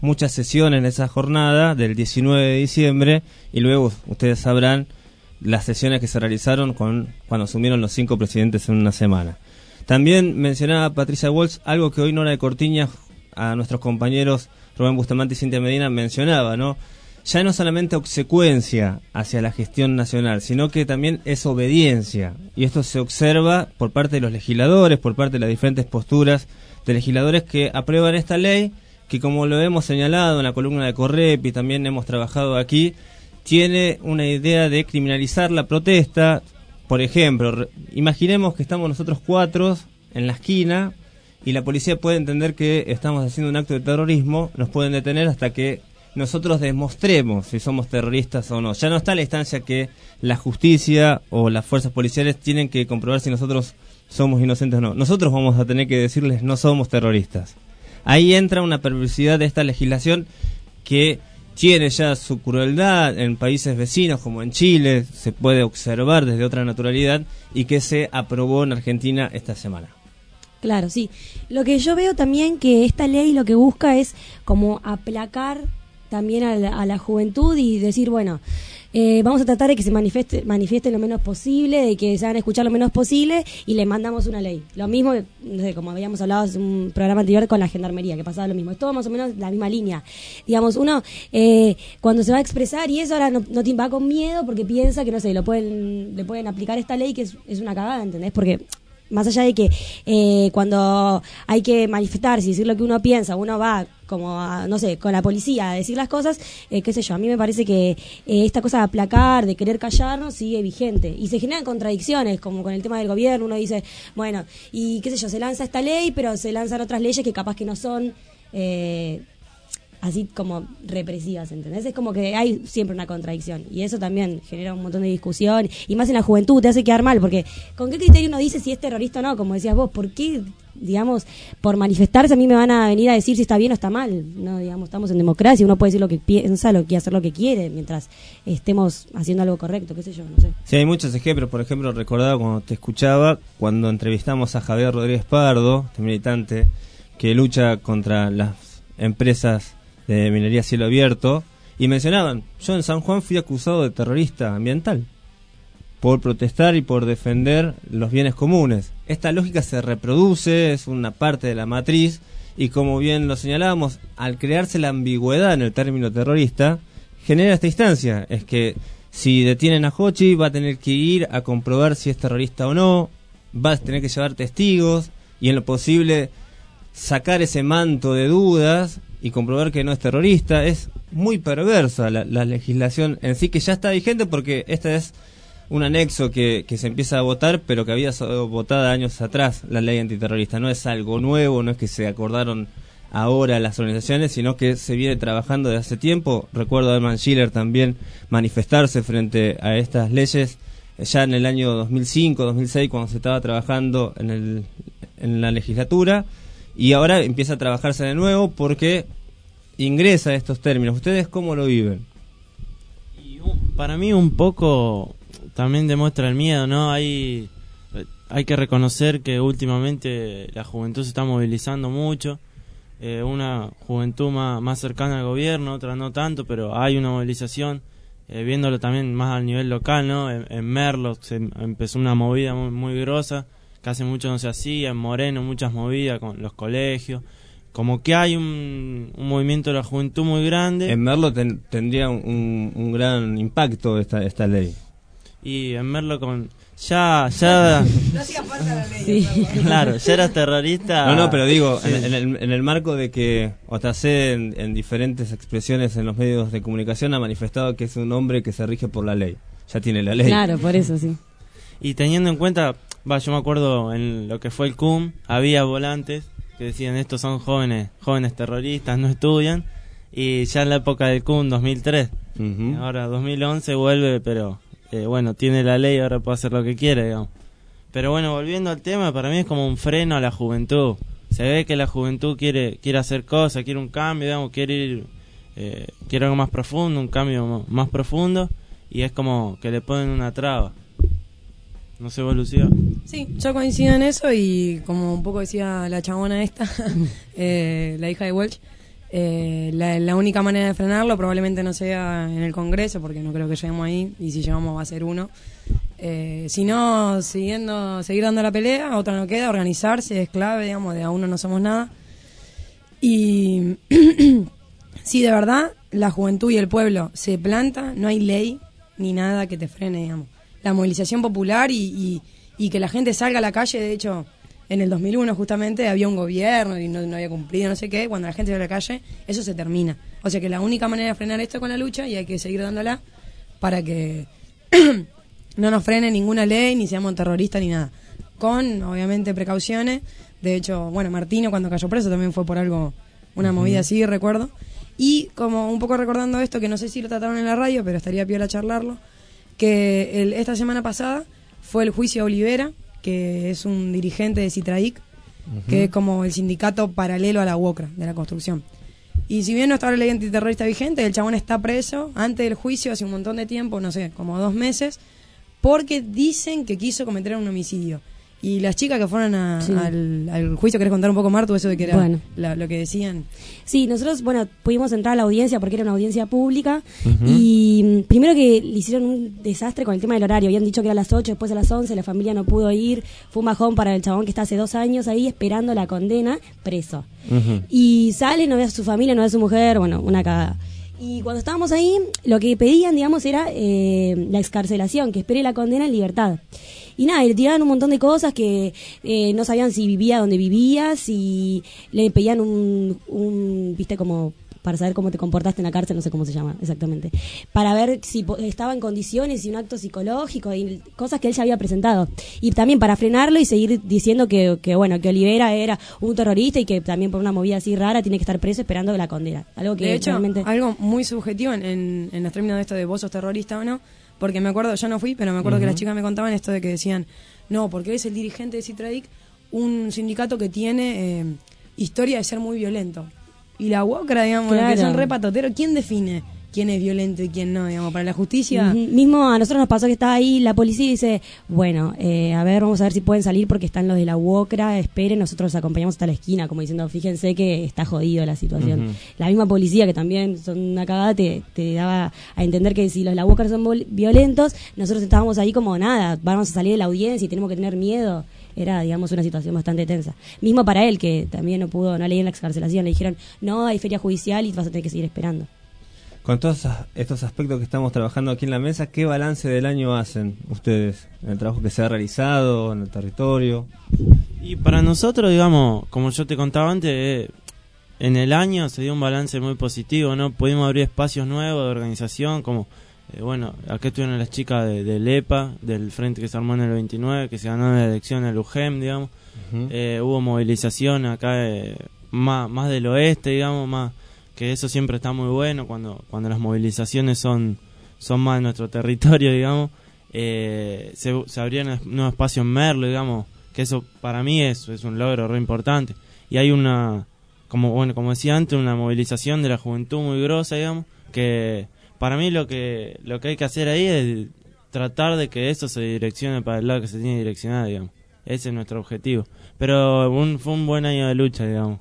muchas sesiones en esa jornada del diecinueve de diciembre, y luego ustedes sabrán las sesiones que se realizaron con cuando asumieron los cinco presidentes en una semana. También mencionaba Patricia Walsh algo que hoy Nora de Cortiña, a nuestros compañeros Rubén Bustamante y Cintia Medina mencionaba, ¿no? Ya no solamente obsecuencia hacia la gestión nacional, sino que también es obediencia. Y esto se observa por parte de los legisladores, por parte de las diferentes posturas de legisladores que aprueban esta ley, que como lo hemos señalado en la columna de Correpi, también hemos trabajado aquí, tiene una idea de criminalizar la protesta. Por ejemplo, re- imaginemos que estamos nosotros cuatro en la esquina y la policía puede entender que estamos haciendo un acto de terrorismo, nos pueden detener hasta que nosotros demostremos si somos terroristas o no. Ya no está la instancia que la justicia o las fuerzas policiales tienen que comprobar si nosotros somos inocentes o no. Nosotros vamos a tener que decirles no somos terroristas. Ahí entra una perversidad de esta legislación que tiene ya su crueldad en países vecinos como en Chile, se puede observar desde otra naturalidad, y que se aprobó en Argentina esta semana. Claro, sí. Lo que yo veo también que esta ley lo que busca es como aplacar también a la, a la juventud y decir, bueno, eh, vamos a tratar de que se manifieste, manifieste lo menos posible, de que se hagan escuchar lo menos posible, y le mandamos una ley. Lo mismo, no sé, como habíamos hablado en un programa anterior con la gendarmería, que pasaba lo mismo. Es todo más o menos la misma línea. Digamos, uno eh, cuando se va a expresar y eso ahora no, no te va con miedo porque piensa que, no sé, lo pueden le pueden aplicar esta ley que es, es una cagada, ¿entendés? Porque más allá de que eh, cuando hay que manifestarse y decir lo que uno piensa, uno va como, a, no sé, con la policía a decir las cosas, eh, qué sé yo, a mí me parece que eh, esta cosa de aplacar, de querer callarnos, sigue vigente. Y se generan contradicciones, como con el tema del gobierno, uno dice, bueno, y qué sé yo, se lanza esta ley, pero se lanzan otras leyes que capaz que no son... Eh, así como represivas, ¿entendés? Es como que hay siempre una contradicción y eso también genera un montón de discusión y más en la juventud te hace quedar mal porque ¿con qué criterio uno dice si es terrorista o no? Como decías vos, ¿por qué, digamos, por manifestarse a mí me van a venir a decir si está bien o está mal? No, digamos, estamos en democracia, uno puede decir lo que piensa, lo que hacer lo que quiere mientras estemos haciendo algo correcto, qué sé yo, no sé. Sí, hay muchos ejemplos, por ejemplo, recordaba cuando te escuchaba, cuando entrevistamos a Javier Rodríguez Pardo, este militante que lucha contra las empresas de minería a cielo abierto, y mencionaban, yo en San Juan fui acusado de terrorista ambiental por protestar y por defender los bienes comunes. Esta lógica se reproduce, es una parte de la matriz, y como bien lo señalábamos, al crearse la ambigüedad en el término terrorista, genera esta instancia, es que si detienen a Hochi va a tener que ir a comprobar si es terrorista o no, va a tener que llevar testigos, y en lo posible sacar ese manto de dudas y comprobar que no es terrorista. Es muy perversa la, la legislación en sí, que ya está vigente porque este es un anexo que, que se empieza a votar, pero que había sido votada años atrás, la ley antiterrorista. No es algo nuevo, no es que se acordaron ahora las organizaciones, sino que se viene trabajando desde hace tiempo. Recuerdo a Herman Schiller también manifestarse frente a estas leyes ya en el año dos mil cinco, dos mil seis, cuando se estaba trabajando en, el, en la legislatura. Y ahora empieza a trabajarse de nuevo porque ingresa estos términos. ¿Ustedes cómo lo viven? Y un, para mí un poco también demuestra el miedo, ¿no? Hay, hay que reconocer que últimamente la juventud se está movilizando mucho. Eh, una juventud más, más cercana al gobierno, otra no tanto, pero hay una movilización. Eh, viéndolo también más al nivel local, ¿no? En, en Merlo se empezó una movida muy, muy grosa, que hace mucho no se hacía, en Moreno muchas movidas con los colegios, como que hay un, un movimiento de la juventud muy grande. En Merlo ten, tendría un, un gran impacto esta, esta ley. Y en Merlo con... Ya, ya... No hacía falta la ley. Sí. Claro, ya eras terrorista. No, no, pero digo, sí. en, en, el, en el marco de que Otacé en, en diferentes expresiones en los medios de comunicación ha manifestado que es un hombre que se rige por la ley. Ya tiene la ley. Claro, por eso sí. Y teniendo en cuenta, va, yo me acuerdo en lo que fue el C U M, había volantes que decían estos son jóvenes, jóvenes terroristas, no estudian, y ya en la época del C U M, dos mil tres, uh-huh. Ahora dos mil once vuelve, pero eh, bueno, tiene la ley, ahora puede hacer lo que quiere, digamos. Pero bueno, volviendo al tema, para mí es como un freno a la juventud. Se ve que la juventud quiere quiere hacer cosas, quiere un cambio, digamos, quiere ir, eh, quiere algo más profundo, un cambio más profundo, y es como que le ponen una traba. No sé vos, Lucía. Sí, yo coincido en eso y como un poco decía la chabona esta, eh, la hija de Welch, Eh, la, la única manera de frenarlo probablemente no sea en el Congreso, porque no creo que lleguemos ahí, y si llegamos va a ser uno. Eh, si no, siguiendo, seguir dando la pelea, otra no queda, organizarse es clave, digamos, de a uno no somos nada. Y sí, de verdad, la juventud y el pueblo se planta, no hay ley ni nada que te frene, digamos. La movilización popular y, y, y que la gente salga a la calle, de hecho, en el dos mil uno justamente había un gobierno y no, no había cumplido, no sé qué, cuando la gente sale a la calle, eso se termina. O sea que la única manera de frenar esto es con la lucha y hay que seguir dándola para que no nos frene ninguna ley, ni seamos terroristas ni nada. Con, obviamente, precauciones. De hecho, bueno, Martino cuando cayó preso también fue por algo, una movida así, recuerdo. Y como un poco recordando esto, que no sé si lo trataron en la radio, pero estaría piola charlarlo, que el, esta semana pasada fue el juicio a Olivera, que es un dirigente de Citraic, uh-huh. que es como el sindicato paralelo a la UOCRA de la construcción. Y si bien no está la ley antiterrorista vigente, el chabón está preso antes del juicio hace un montón de tiempo, no sé, como dos meses, porque dicen que quiso cometer un homicidio. Y las chicas que fueron a, sí. al, al juicio, ¿querés contar un poco, Martu, eso de que era bueno. la, lo que decían? Sí, nosotros, bueno, pudimos entrar a la audiencia porque era una audiencia pública. Uh-huh. Y primero que le hicieron un desastre con el tema del horario. Habían dicho que era a las ocho, después a las once, la familia no pudo ir. Fue un bajón para el chabón que está hace dos años ahí esperando la condena, preso. Uh-huh. Y sale, no ve a su familia, no ve a su mujer, bueno, una cagada. Y cuando estábamos ahí, lo que pedían, digamos, era eh, la excarcelación, que espere la condena en libertad. Y nada, y le tiraban un montón de cosas que eh, no sabían si vivía donde vivía, si le pedían un, un, viste, como para saber cómo te comportaste en la cárcel, no sé cómo se llama exactamente, para ver si po- estaba en condiciones y un acto psicológico y cosas que él ya había presentado. Y también para frenarlo y seguir diciendo que, que bueno, que Olivera era un terrorista y que también por una movida así rara tiene que estar preso esperando la condena. Algo que de hecho, realmente... algo muy subjetivo en, en, en los términos de esto de vos sos terrorista o no, porque me acuerdo, yo no fui, pero me acuerdo uh-huh. que las chicas me contaban esto de que decían, no, porque es el dirigente de Citradic, un sindicato que tiene eh, historia de ser muy violento. Y la UOCRA, digamos, claro. que son re patoteros, ¿quién define quién es violento y quién no, digamos, para la justicia? Uh-huh. Mismo a nosotros nos pasó que estaba ahí la policía y dice, bueno, eh, a ver, vamos a ver si pueden salir porque están los de la UOCRA, esperen, nosotros los acompañamos hasta la esquina, como diciendo, fíjense que está jodido la situación. Uh-huh. La misma policía, que también son una cagada, te, te daba a entender que si los de la UOCRA son vol- violentos, nosotros estábamos ahí como nada, vamos a salir de la audiencia y tenemos que tener miedo. Era, digamos, una situación bastante tensa. Mismo para él, que también no pudo, no leí en la excarcelación, le dijeron, no, hay feria judicial y vas a tener que seguir esperando. Con todos estos aspectos que estamos trabajando aquí en la mesa, ¿qué balance del año hacen ustedes en el trabajo que se ha realizado en el territorio? Y para nosotros, digamos, como yo te contaba antes, eh, en el año se dio un balance muy positivo, ¿no? Pudimos abrir espacios nuevos de organización, como... Eh, bueno, acá estuvieron las chicas de, del E P A, del frente que se armó en el veintinueve, que se ganó la elección en el U G E M, digamos. Uh-huh. Eh, hubo movilización acá eh, más, más del oeste, digamos, más que eso siempre está muy bueno cuando cuando las movilizaciones son son más de nuestro territorio, digamos. Eh, se, se abrieron nuevos espacios en Merlo, digamos, que eso para mí es, es un logro re importante. Y hay una, como bueno como decía antes, una movilización de la juventud muy grosa, digamos, que... Para mí lo que lo que hay que hacer ahí es tratar de que eso se direccione para el lado que se tiene que direccionar, digamos. Ese es nuestro objetivo. Pero un, fue un buen año de lucha, digamos.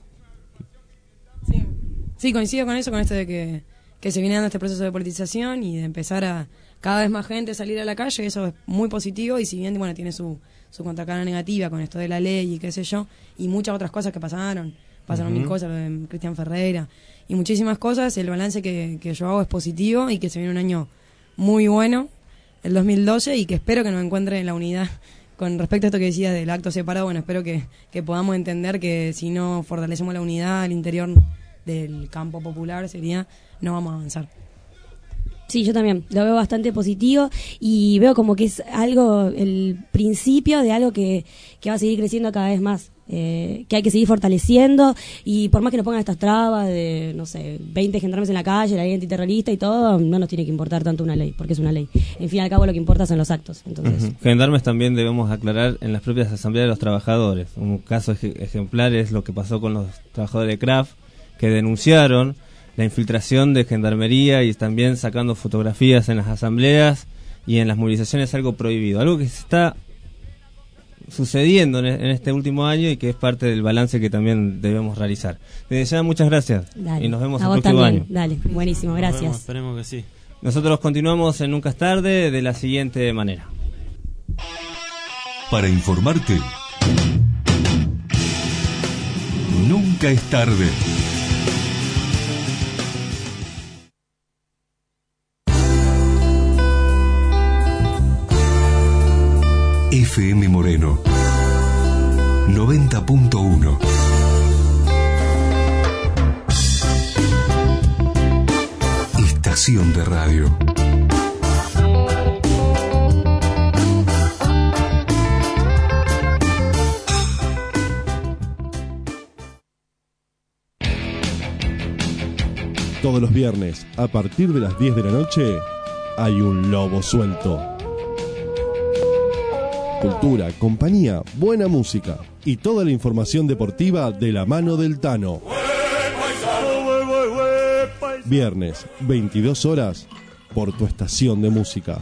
Sí, sí, coincido con eso, con esto de que, que se viene dando este proceso de politización y de empezar a cada vez más gente salir a la calle. Eso es muy positivo y si bien, bueno, tiene su, su contracara negativa con esto de la ley y qué sé yo, y muchas otras cosas que pasaron. Pasaron uh-huh. mil cosas, lo de Cristian Ferreira y muchísimas cosas. El balance que, que yo hago es positivo y que se viene un año muy bueno, el dos mil doce, y que espero que nos encuentre en la unidad. Con respecto a esto que decías del acto separado, bueno, espero que, que podamos entender que si no fortalecemos la unidad al interior del campo popular, sería no vamos a avanzar. Sí, yo también lo veo bastante positivo y veo como que es algo, el principio de algo que, que va a seguir creciendo cada vez más. Eh, que hay que seguir fortaleciendo y por más que nos pongan estas trabas de, no sé, veinte gendarmes en la calle, la ley antiterrorista y todo, no nos tiene que importar tanto una ley, porque es una ley. En fin y al cabo lo que importa son los actos. Entonces, uh-huh. Gendarmes también debemos aclarar en las propias asambleas de los trabajadores. Un caso ej- ejemplar es lo que pasó con los trabajadores de Kraft, que denunciaron la infiltración de gendarmería y también sacando fotografías en las asambleas y en las movilizaciones, algo prohibido, algo que se está sucediendo en, en este último año y que es parte del balance que también debemos realizar. Desde ya, muchas gracias. Dale. Y nos vemos A el vos próximo también. año. Dale, buenísimo, Nos gracias. vemos, esperemos que sí. Nosotros continuamos en Nunca es Tarde de la siguiente manera. Para informarte, nunca es tarde. F M Moreno noventa punto uno. Estación de radio. Todos los viernes, a partir de las diez de la noche, hay un lobo suelto. Cultura, compañía, buena música y toda la información deportiva de la mano del Tano. Viernes, veintidós horas, por tu estación de música.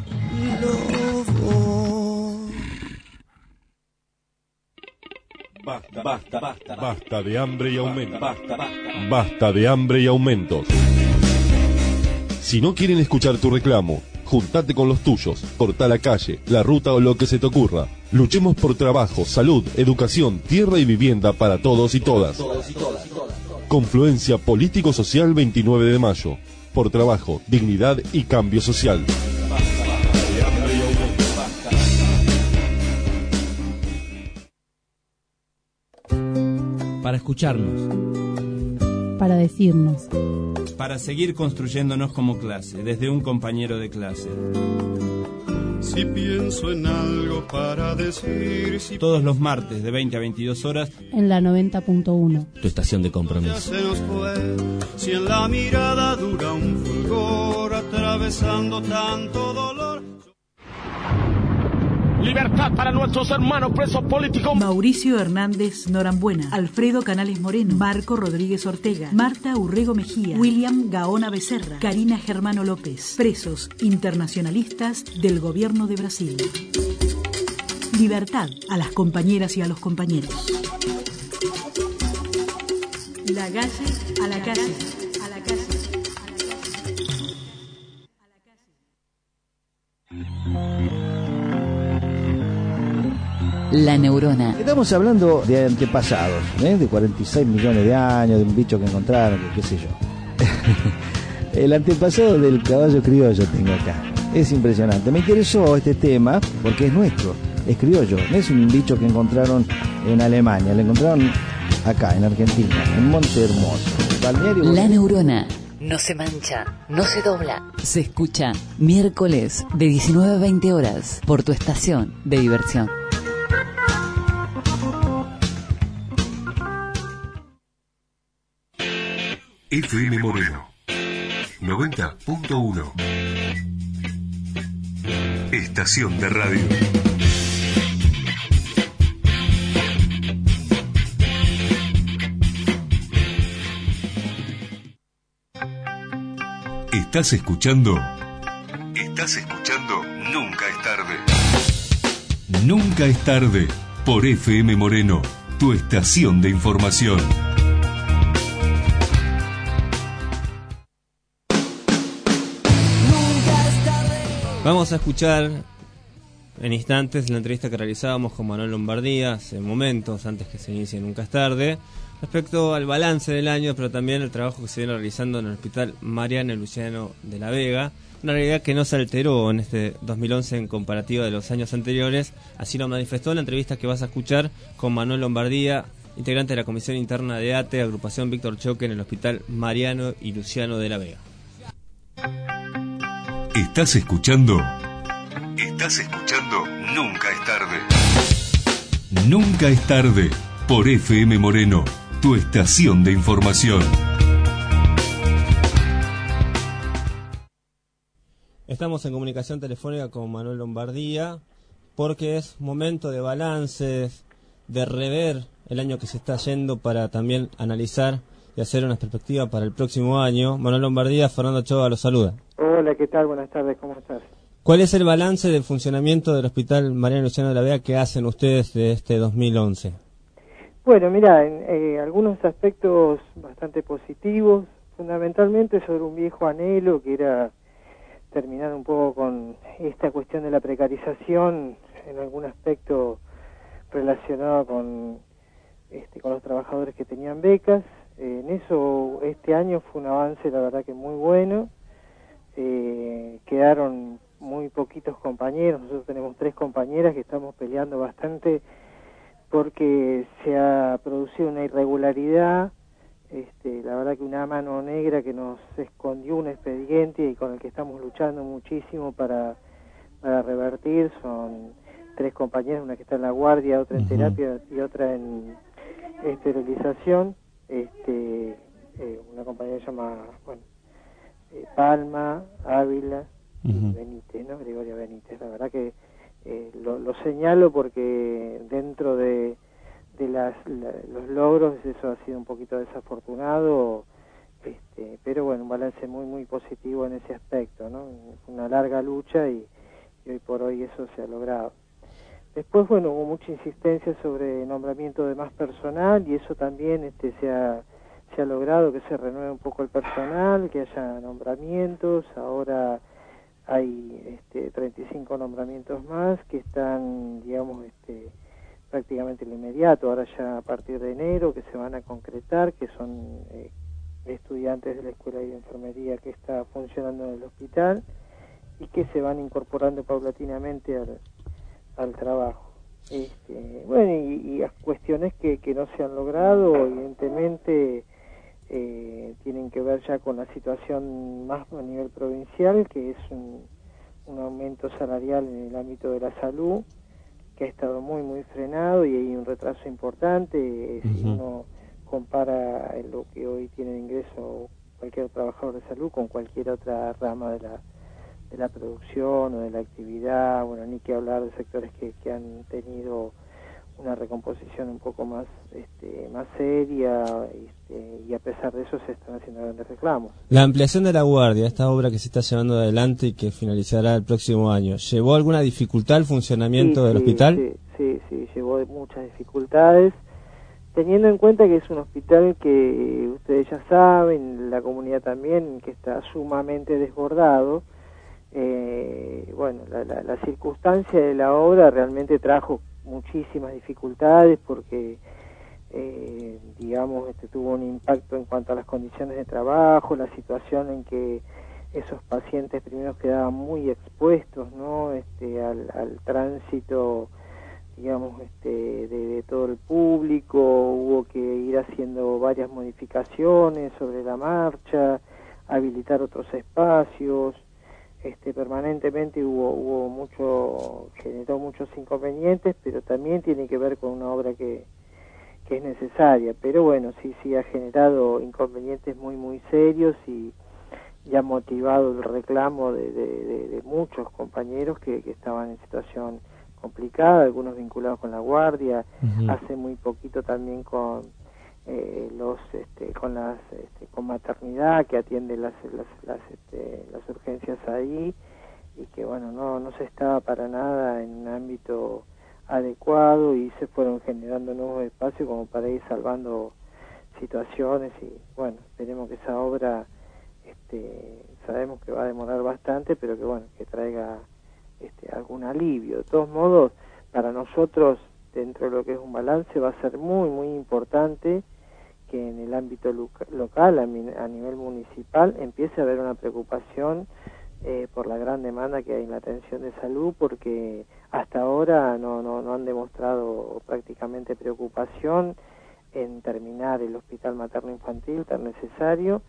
Basta, basta, basta. Basta de hambre y aumentos. Basta, basta. Basta de hambre y aumentos. Si no quieren escuchar tu reclamo, juntate con los tuyos, corta la calle, la ruta o lo que se te ocurra. Luchemos por trabajo, salud, educación, tierra y vivienda para todos y todas. Confluencia Político-Social veintinueve de mayo. Por trabajo, dignidad y cambio social. Para escucharnos. Para decirnos. Para seguir construyéndonos como clase, desde un compañero de clase. Si pienso en algo para decir, si Todos los martes de veinte a veintidós horas En la noventa punto uno. Tu estación de compromiso. se nos fue, si en la mirada dura un fulgor atravesando tanto dolor. Libertad para nuestros hermanos presos políticos. Mauricio Hernández Norambuena, Alfredo Canales Moreno, Marco Rodríguez Ortega, Marta Urrego Mejía, William Gaona Becerra, Karina Germano López, presos internacionalistas del gobierno de Brasil. Libertad a las compañeras y a los compañeros. La calle a la calle, a la calle. La neurona. Estamos hablando de antepasados, ¿eh? De cuarenta y seis millones de años, de un bicho que encontraron, que qué sé yo. El antepasado del caballo criollo tengo acá. Es impresionante. Me interesó este tema porque es nuestro, es criollo. No es un bicho que encontraron en Alemania, lo encontraron acá, en Argentina, en Monte Hermoso. Balneario. La neurona. No se mancha, no se dobla. Se escucha miércoles de diecinueve a veinte horas por tu estación de diversión. F M Moreno noventa punto uno. Estación de radio. ¿Estás escuchando? Estás escuchando Nunca es tarde. Nunca es tarde por F M Moreno, tu estación de información. Vamos a escuchar en instantes la entrevista que realizábamos con Manuel Lombardía hace momentos antes que se inicie Nunca es tarde, respecto al balance del año, pero también el trabajo que se viene realizando en el Hospital Mariano Luciano de la Vega, una realidad que no se alteró en este dos mil once en comparativa de los años anteriores. Así lo manifestó en la entrevista que vas a escuchar con Manuel Lombardía, integrante de la Comisión Interna de A T E, Agrupación Víctor Choque, en el Hospital Mariano y Luciano de la Vega. ¿Estás escuchando? Estás escuchando Nunca es tarde. Nunca es tarde por F M Moreno, tu estación de información. Estamos en comunicación telefónica con Manuel Lombardía porque es momento de balances, de rever el año que se está yendo para también analizar y hacer una perspectiva para el próximo año. Manuel Lombardía, Fernando Ochoa los saluda. Hola, ¿qué tal? Buenas tardes, ¿cómo estás? ¿Cuál es el balance del funcionamiento del Hospital Mariano Luciano de la Vega que hacen ustedes de este dos mil once? Bueno, mira, en, eh, algunos aspectos bastante positivos, fundamentalmente sobre un viejo anhelo que era terminar un poco con esta cuestión de la precarización en algún aspecto relacionado con, este, con los trabajadores que tenían becas. Eh, en eso este año fue un avance, la verdad que muy bueno. Eh, quedaron muy poquitos compañeros, nosotros tenemos tres compañeras que estamos peleando bastante porque se ha producido una irregularidad, este, la verdad que una mano negra que nos escondió un expediente y con el que estamos luchando muchísimo para, para revertir. Son tres compañeras, una que está en la guardia, otra en uh-huh. terapia y otra en esterilización. Este, eh, una compañera se llama, bueno, eh, Palma, Ávila uh-huh. y Benítez, ¿no? Gregoria Benítez. La verdad que eh, lo, lo señalo porque dentro de, de las, la, los logros eso ha sido un poquito desafortunado, este, pero bueno, un balance muy muy positivo en ese aspecto, ¿no? Una larga lucha y, y hoy por hoy eso se ha logrado. Después, bueno, hubo mucha insistencia sobre nombramiento de más personal y eso también este, se ha, se ha logrado que se renueve un poco el personal, que haya nombramientos. Ahora hay este, treinta y cinco nombramientos más que están, digamos, este, prácticamente en lo inmediato. Ahora ya a partir de enero que se van a concretar, que son eh, estudiantes de la Escuela de Enfermería que está funcionando en el hospital y que se van incorporando paulatinamente al al trabajo. Este, bueno, y, y las cuestiones que, que no se han logrado, evidentemente, eh, tienen que ver ya con la situación más a nivel provincial, que es un, un aumento salarial en el ámbito de la salud, que ha estado muy, muy frenado y hay un retraso importante. Eh, uh-huh. Si uno compara lo que hoy tiene de ingreso cualquier trabajador de salud con cualquier otra rama de la de la producción o de la actividad, bueno, ni que hablar de sectores que, que han tenido una recomposición un poco más este, más seria, este, y a pesar de eso se están haciendo grandes reclamos. La ampliación de la guardia, esta obra que se está llevando adelante y que finalizará el próximo año, ¿llevó alguna dificultad al funcionamiento sí, del sí, hospital? Sí, sí, sí, llevó muchas dificultades, teniendo en cuenta que es un hospital que ustedes ya saben, la comunidad también, que está sumamente desbordado. Eh, bueno, la, la, la circunstancia de la obra realmente trajo muchísimas dificultades porque, eh, digamos, este, tuvo un impacto en cuanto a las condiciones de trabajo, la situación en que esos pacientes primero quedaban muy expuestos, ¿no? Este, al, al tránsito, digamos, este, de, de todo el público. Hubo que ir haciendo varias modificaciones sobre la marcha, habilitar otros espacios. Este, permanentemente hubo, hubo mucho, generó muchos inconvenientes, pero también tiene que ver con una obra que, que es necesaria. Pero bueno, sí, sí ha generado inconvenientes muy, muy serios y, y ha motivado el reclamo de, de, de, de muchos compañeros que, que estaban en situación complicada, algunos vinculados con la guardia, uh-huh. hace muy poquito también con Eh, los este, con las este, con maternidad que atiende las las las, este, las urgencias ahí y que bueno no no se estaba para nada en un ámbito adecuado y se fueron generando nuevos espacios como para ir salvando situaciones y bueno, esperemos que esa obra este, sabemos que va a demorar bastante, pero que bueno, que traiga este, algún alivio. De todos modos, para nosotros dentro de lo que es un balance va a ser muy muy importante que en el ámbito local, a, a nivel municipal, empiece a haber una preocupación eh, por la gran demanda que hay en la atención de salud, porque hasta ahora no, no, no han demostrado prácticamente preocupación en terminar el hospital materno-infantil tan necesario,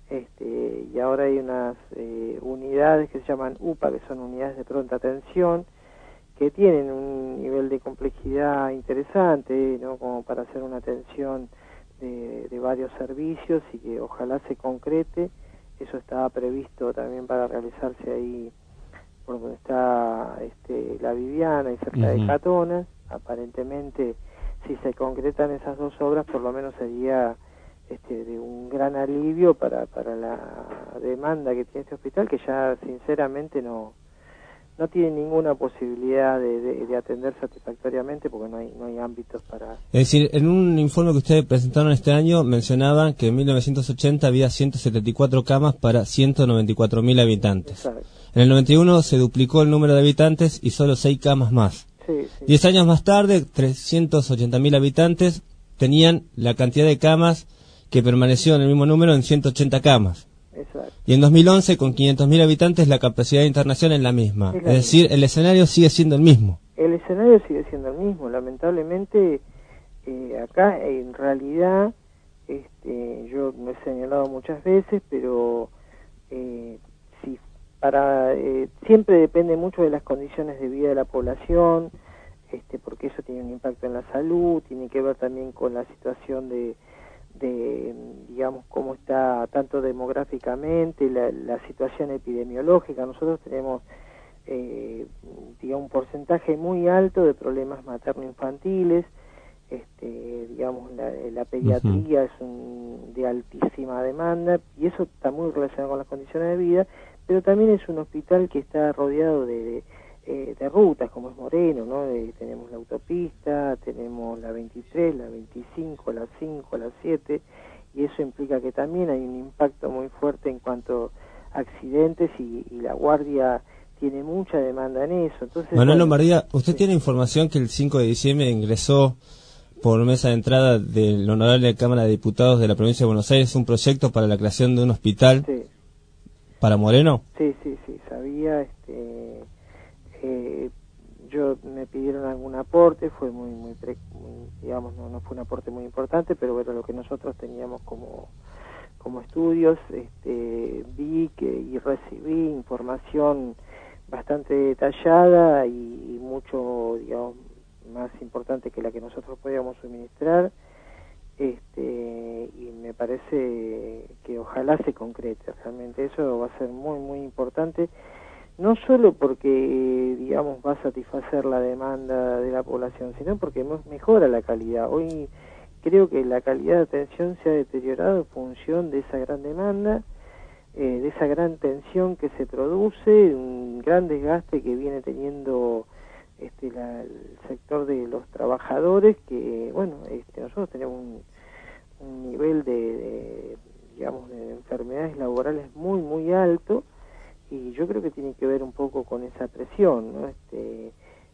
este, y ahora hay unas eh, unidades que se llaman U P A, que son unidades de pronta atención, que tienen un nivel de complejidad interesante, ¿no? Como para hacer una atención De, de varios servicios y que ojalá se concrete. Eso estaba previsto también para realizarse ahí por donde está este, la Viviana y cerca uh-huh. de Catonas. Aparentemente, si se concretan esas dos obras, por lo menos sería este, de un gran alivio para, para la demanda que tiene este hospital, que ya sinceramente no no tiene ninguna posibilidad de, de, de atender satisfactoriamente porque no hay no hay ámbitos para... Es decir, en un informe que ustedes presentaron este año mencionaban que en mil novecientos ochenta había ciento setenta y cuatro camas para ciento noventa y cuatro mil habitantes. Exacto. En el noventa y uno se duplicó el número de habitantes y solo seis camas más. Sí, sí. Diez años más tarde, trescientos ochenta mil habitantes tenían la cantidad de camas que permaneció en el mismo número en ciento ochenta camas. Exacto. Y en dos mil once, con quinientos mil habitantes, la capacidad de internación es la misma. Es, es la decir, misma. el escenario sigue siendo el mismo. El escenario sigue siendo el mismo. Lamentablemente, eh, acá en realidad, este, yo me he señalado muchas veces, pero eh, si para eh, siempre depende mucho de las condiciones de vida de la población, este, porque eso tiene un impacto en la salud, tiene que ver también con la situación de de, digamos, cómo está tanto demográficamente, la, la situación epidemiológica. Nosotros tenemos, eh, digamos, un porcentaje muy alto de problemas materno-infantiles, este, digamos, la, la pediatría uh-huh. es un, de altísima demanda, y eso está muy relacionado con las condiciones de vida, pero también es un hospital que está rodeado de, de Eh, de rutas, como es Moreno, ¿no? De, tenemos la autopista, tenemos la veintitrés, la veinticinco, la cinco, la siete, y eso implica que también hay un impacto muy fuerte en cuanto a accidentes, y, y la guardia tiene mucha demanda en eso. Entonces, Manuel bueno, Lombardía, ¿usted sí. tiene información que el cinco de diciembre ingresó por mesa de entrada del Honorable Cámara de Diputados de la Provincia de Buenos Aires un proyecto para la creación de un hospital sí. para Moreno? Sí, sí, sí, sabía, este... Eh, yo me pidieron algún aporte, fue muy, muy, pre, muy digamos, no, no fue un aporte muy importante, pero era lo que nosotros teníamos como, como estudios. Este, vi que y recibí información bastante detallada y, y mucho, digamos, más importante que la que nosotros podíamos suministrar, este, y me parece que ojalá se concrete. Realmente eso va a ser muy, muy importante. No solo porque, digamos, va a satisfacer la demanda de la población, sino porque mejora la calidad. Hoy creo que la calidad de atención se ha deteriorado en función de esa gran demanda, eh, de esa gran tensión que se produce, un gran desgaste que viene teniendo este, la, el sector de los trabajadores, que, bueno, este, nosotros tenemos un, un nivel de, de, digamos, de enfermedades laborales muy, muy alto, y yo creo que tiene que ver un poco con esa presión, ¿no? Este,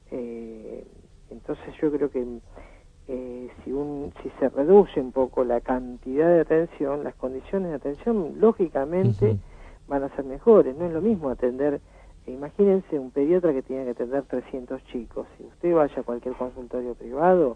eh, entonces yo creo que eh, si un si se reduce un poco la cantidad de atención, las condiciones de atención lógicamente uh-huh. van a ser mejores. No es lo mismo atender, imagínense un pediatra que tiene que atender trescientos chicos. Si usted vaya a cualquier consultorio privado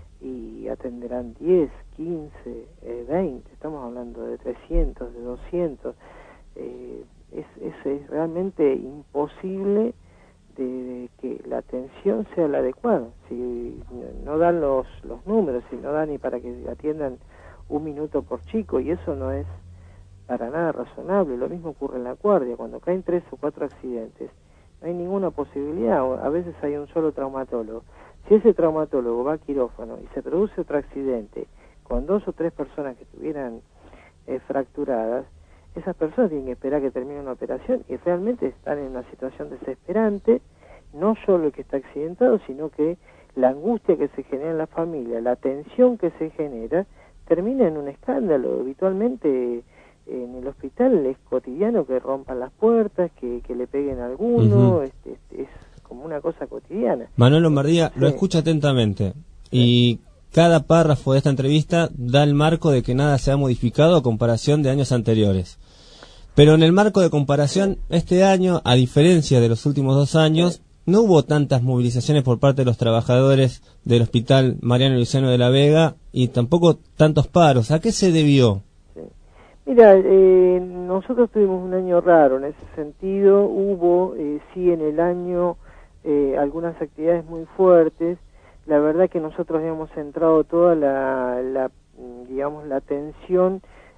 y atenderán diez, quince, eh, veinte, estamos hablando de trescientos, de doscientos, eh, Es, es, es realmente imposible de, de que la atención sea la adecuada. Si no dan los, los números, si no dan ni para que atiendan un minuto por chico, y eso no es para nada razonable. Lo mismo ocurre en la guardia, cuando caen tres o cuatro accidentes, no hay ninguna posibilidad. A veces hay un solo traumatólogo. Si ese traumatólogo va a quirófano y se produce otro accidente con dos o tres personas que estuvieran eh, fracturadas, esas personas tienen que esperar que termine una operación y realmente están en una situación desesperante, no solo el que está accidentado, sino que la angustia que se genera en la familia, la tensión que se genera, termina en un escándalo. Habitualmente en el hospital es cotidiano que rompan las puertas, que, que le peguen a alguno, uh-huh. este, este, es como una cosa cotidiana. Manuel Lombardía, sí. Lo escucha atentamente y... Cada párrafo de esta entrevista da el marco de que nada se ha modificado a comparación de años anteriores. Pero en el marco de comparación, este año, a diferencia de los últimos dos años, no hubo tantas movilizaciones por parte de los trabajadores del Hospital Mariano Luciano de la Vega y tampoco tantos paros. ¿A qué se debió? Sí. Mira, eh, nosotros tuvimos un año raro en ese sentido. Hubo, eh, sí, en el año eh, algunas actividades muy fuertes. La verdad que nosotros habíamos centrado toda la, la digamos, la atención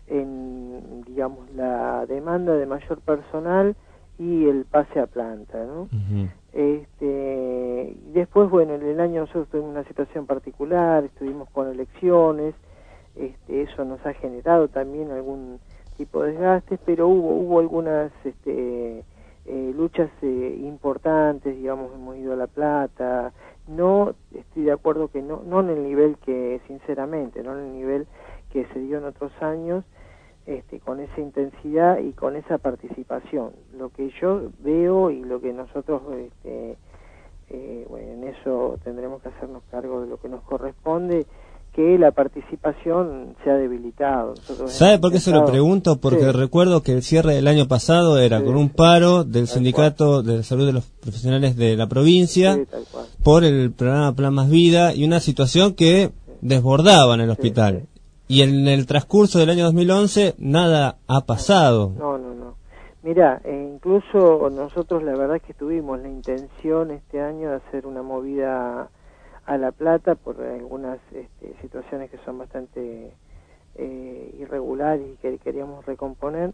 en, digamos, la demanda de mayor personal y el pase a planta, ¿no? Uh-huh. Este, después, bueno, en el año nosotros tuvimos una situación particular, estuvimos con elecciones, este, eso nos ha generado también algún tipo de desgastes, pero hubo hubo algunas este, eh, luchas eh, importantes, digamos, hemos ido a La Plata. No estoy de acuerdo que no, no en el nivel que, sinceramente, no en el nivel que se dio en otros años, este, con esa intensidad y con esa participación. Lo que yo veo y lo que nosotros, este, eh, bueno, en eso tendremos que hacernos cargo de lo que nos corresponde, que la participación se ha debilitado. Nosotros ¿Sabe por qué se lo pregunto? Porque sí. recuerdo que el cierre del año pasado era sí. con un paro del tal Sindicato cual. de Salud de los Profesionales de la provincia sí, por el programa Plan Más Vida y una situación que sí. desbordaba en el hospital. Sí, sí. Y en el transcurso del año dos mil once nada ha pasado. No, no, no. Mira, eh, incluso nosotros la verdad es que tuvimos la intención este año de hacer una movida a La Plata por algunas este, situaciones que son bastante eh, irregulares y que queríamos recomponer,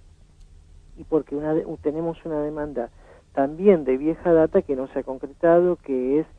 y porque una de, tenemos una demanda también de vieja data que no se ha concretado, que es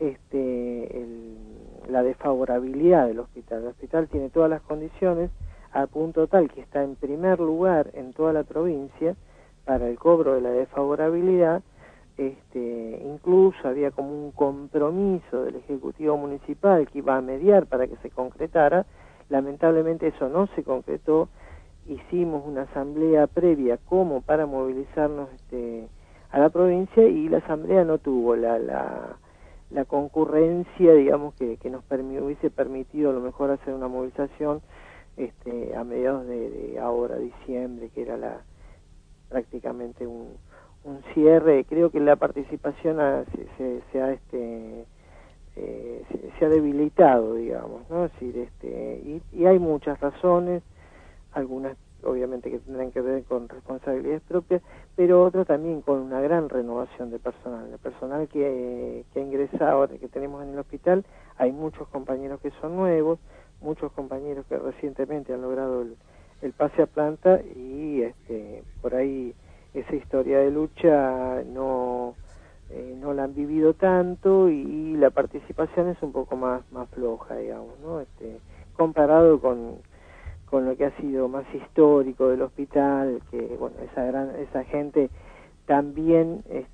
este el, la desfavorabilidad del hospital. El hospital tiene todas las condiciones a punto tal que está en primer lugar en toda la provincia para el cobro de la desfavorabilidad. Este, incluso había como un compromiso del Ejecutivo Municipal que iba a mediar para que se concretara. Lamentablemente eso no se concretó. Hicimos una asamblea previa como para movilizarnos este, a la provincia, y la asamblea no tuvo la, la, la concurrencia, digamos, que, que nos permi hubiese permitido a lo mejor hacer una movilización este, a mediados de, de ahora, diciembre, que era la prácticamente un un cierre. Creo que la participación ha, se, se, se ha este eh, se, se ha debilitado, digamos, ¿no? Es decir, este y, y hay muchas razones, algunas obviamente que tendrán que ver con responsabilidades propias, pero otras también con una gran renovación de personal. El personal que, que ha ingresado ahora, que tenemos en el hospital, hay muchos compañeros que son nuevos, muchos compañeros que recientemente han logrado el, el pase a planta, y este por ahí esa historia de lucha no eh, no la han vivido tanto, y la participación es un poco más más floja, digamos, ¿no? Este, comparado con con lo que ha sido más histórico del hospital, que bueno, esa gran esa gente también este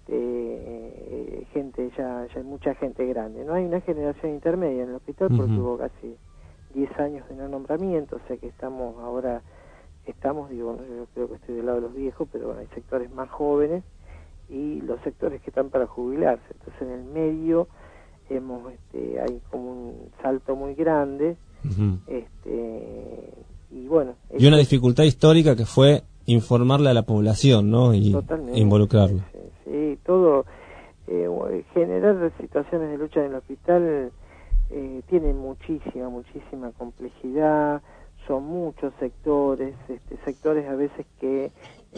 eh, gente ya ya hay mucha gente grande, no hay una generación intermedia en el hospital porque uh-huh. hubo casi diez años de no nombramiento, o sea que estamos ahora Estamos, digo, yo creo que estoy del lado de los viejos, pero bueno, hay sectores más jóvenes y los sectores que están para jubilarse. Entonces en el medio hemos, este, hay como un salto muy grande, uh-huh. este, y bueno. Y una dificultad histórica que fue informarle a la población, ¿no? Y totalmente, involucrarla. Sí, sí, todo, eh, generar situaciones de lucha en el hospital eh, tiene muchísima, muchísima complejidad. Son muchos sectores, este, sectores a veces que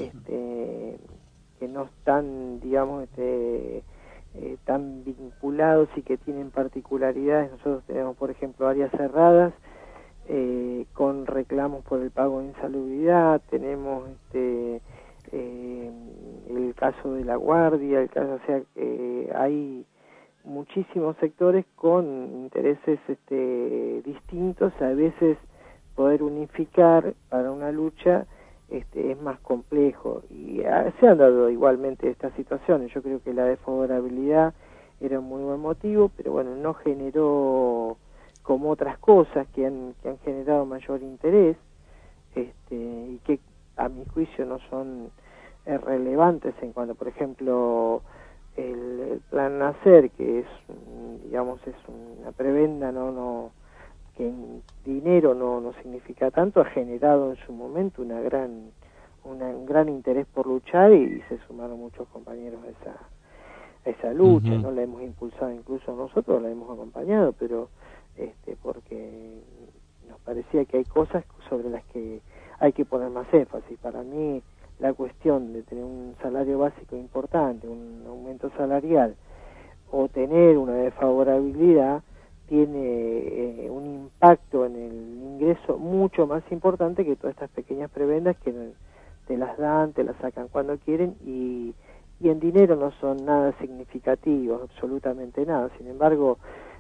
este, que no están, digamos, este, eh, tan vinculados y que tienen particularidades. Nosotros tenemos, por ejemplo, áreas cerradas eh, con reclamos por el pago de insalubridad. Tenemos este, eh, el caso de la guardia, el caso, o sea, eh, hay muchísimos sectores con intereses este, distintos. A veces poder unificar para una lucha este, es más complejo, y a, se han dado igualmente estas situaciones. Yo creo que la desfavorabilidad era un muy buen motivo, pero bueno, no generó como otras cosas que han, que han generado mayor interés, este, y que a mi juicio no son eh, relevantes en cuanto, por ejemplo, el, el plan Nacer, que es, digamos, es una prebenda, no no que en dinero no, no significa tanto, ha generado en su momento una gran una, un gran interés por luchar, y se sumaron muchos compañeros a esa, a esa lucha. Uh-huh. No la hemos impulsado, incluso nosotros la hemos acompañado, pero este porque nos parecía que hay cosas sobre las que hay que poner más énfasis. Para mí la cuestión de tener un salario básico importante, un aumento salarial, o tener una desfavorabilidad, tiene eh, un impacto en el ingreso mucho más importante que todas estas pequeñas prebendas que te las dan, te las sacan cuando quieren, y, y en dinero no son nada significativos, absolutamente nada. Sin embargo,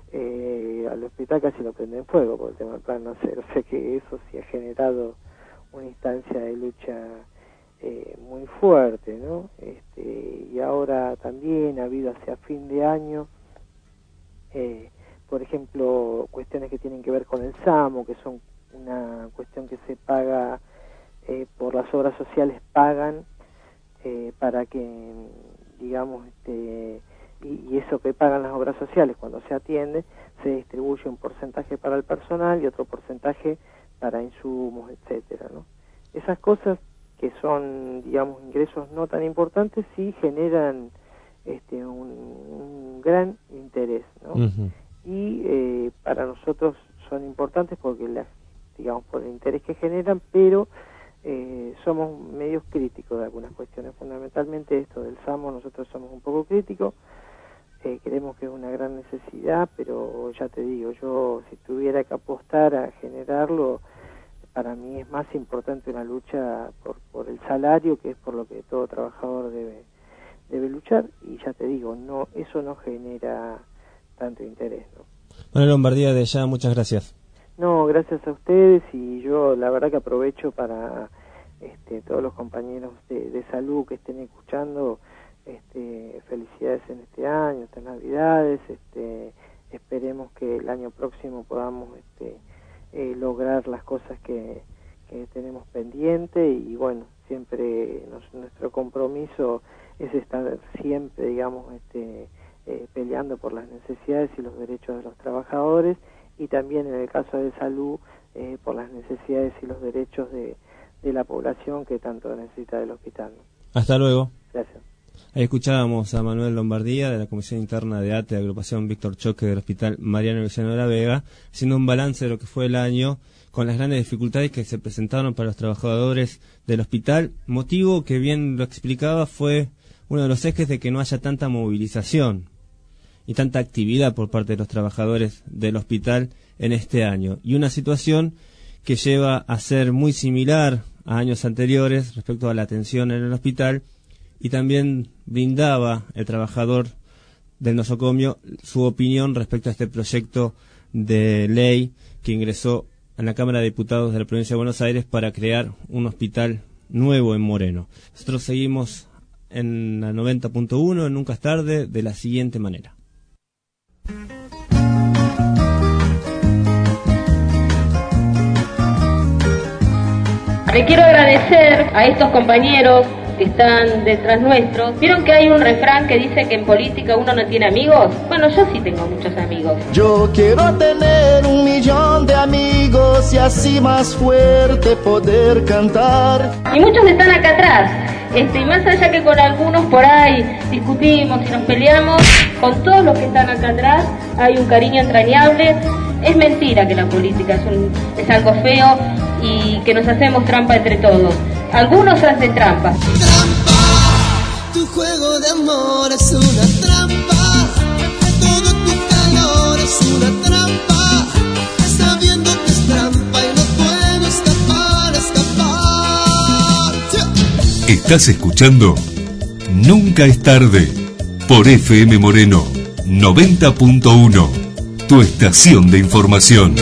eh, al hospital casi lo prenden fuego por el tema del plan Nacer, o sea que eso sí ha generado una instancia de lucha eh, muy fuerte, ¿no? Este, y ahora también ha habido hacia fin de año, eh, por ejemplo, cuestiones que tienen que ver con el SAMO, que son una cuestión que se paga eh, por las obras sociales, pagan eh, para que, digamos, este, y, y eso que pagan las obras sociales cuando se atiende, se distribuye un porcentaje para el personal y otro porcentaje para insumos, etcétera, ¿no? Esas cosas que son, digamos, ingresos no tan importantes, sí generan este un, un gran interés, ¿no? Uh-huh. Y eh, para nosotros son importantes porque, las, digamos, por el interés que generan, pero eh, somos medios críticos de algunas cuestiones. Fundamentalmente esto del SAMO, nosotros somos un poco críticos, eh, creemos que es una gran necesidad, pero ya te digo, yo si tuviera que apostar a generarlo, para mí es más importante una lucha por, por el salario, que es por lo que todo trabajador debe debe luchar, y ya te digo, no eso no genera tanto interés, ¿no? Bueno, Lombardía, de ya, muchas gracias. No, gracias a ustedes, y yo la verdad que aprovecho para este, todos los compañeros de, de salud que estén escuchando, este, felicidades en este año, estas Navidades, este, esperemos que el año próximo podamos este, eh, lograr las cosas que, que tenemos pendiente, y bueno, siempre nos, nuestro compromiso es estar siempre, digamos, este, eh, peleando por las necesidades y los derechos de los trabajadores, y también en el caso de salud, eh, por las necesidades y los derechos de, de la población que tanto necesita del hospital. Hasta luego. Gracias. Ahí escuchábamos a Manuel Lombardía de la Comisión Interna de A T E, Agrupación Víctor Choque del Hospital Mariano Luciano de la Vega, haciendo un balance de lo que fue el año con las grandes dificultades que se presentaron para los trabajadores del hospital, motivo que bien lo explicaba fue uno de los ejes de que no haya tanta movilización y tanta actividad por parte de los trabajadores del hospital en este año, y una situación que lleva a ser muy similar a años anteriores respecto a la atención en el hospital, y también brindaba el trabajador del nosocomio su opinión respecto a este proyecto de ley que ingresó en la Cámara de Diputados de la Provincia de Buenos Aires para crear un hospital nuevo en Moreno. Nosotros seguimos en la noventa punto uno, en Nunca es Tarde, de la siguiente manera. Le quiero agradecer a estos compañeros que están detrás nuestro. ¿Vieron que hay un refrán que dice que en política uno no tiene amigos? Bueno, yo sí tengo muchos amigos. Yo quiero tener un millón de amigos y así más fuerte poder cantar. Y muchos están acá atrás. Este, y más allá que con algunos por ahí discutimos y nos peleamos, con todos los que están acá atrás hay un cariño entrañable. Es mentira que la política es, un, es algo feo y que nos hacemos trampa entre todos. Algunos hacen trampa. Trampa, tu juego de amor es una trampa. Todo tu calor es una trampa. Sabiendo que es trampa y no puedo escapar, escapar. Estás escuchando Nunca es Tarde por F M Moreno noventa punto uno, tu estación de información.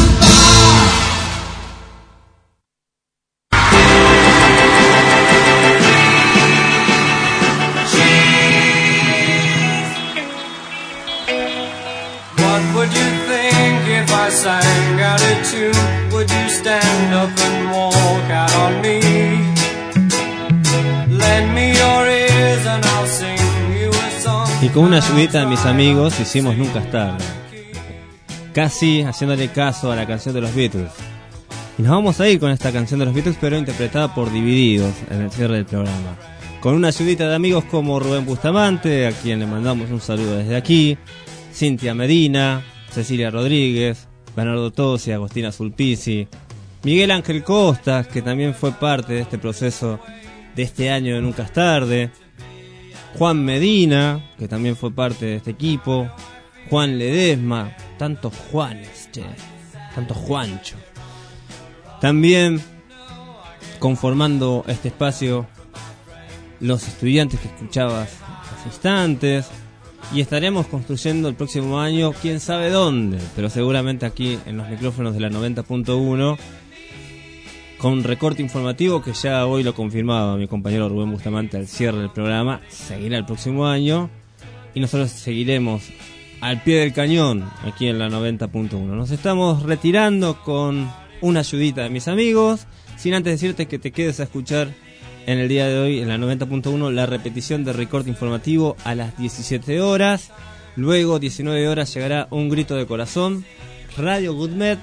Y con una ayudita de mis amigos hicimos Nunca es Tarde, casi haciéndole caso a la canción de los Beatles. Y nos vamos a ir con esta canción de los Beatles, pero interpretada por Divididos en el cierre del programa, con una ayudita de amigos como Rubén Bustamante, a quien le mandamos un saludo desde aquí, Cintia Medina, Cecilia Rodríguez, Bernardo Tosi, Agostina Sulpici, Miguel Ángel Costas, que también fue parte de este proceso de este año de Nunca es Tarde, Juan Medina, que también fue parte de este equipo, Juan Ledesma, tantos Juanes, che, tantos Juancho. También conformando este espacio los estudiantes que escuchabas hace instantes, y estaremos construyendo el próximo año quién sabe dónde, pero seguramente aquí en los micrófonos de la noventa punto uno, con recorte informativo que ya hoy lo confirmaba mi compañero Rubén Bustamante al cierre del programa, seguirá el próximo año y nosotros seguiremos al pie del cañón aquí en la noventa punto uno. Nos estamos retirando con una ayudita de mis amigos, sin antes decirte que te quedes a escuchar en el día de hoy en la noventa punto uno la repetición de recorte informativo a las diecisiete horas. Luego, diecinueve horas, llegará Un Grito de Corazón, Radio Goodmed,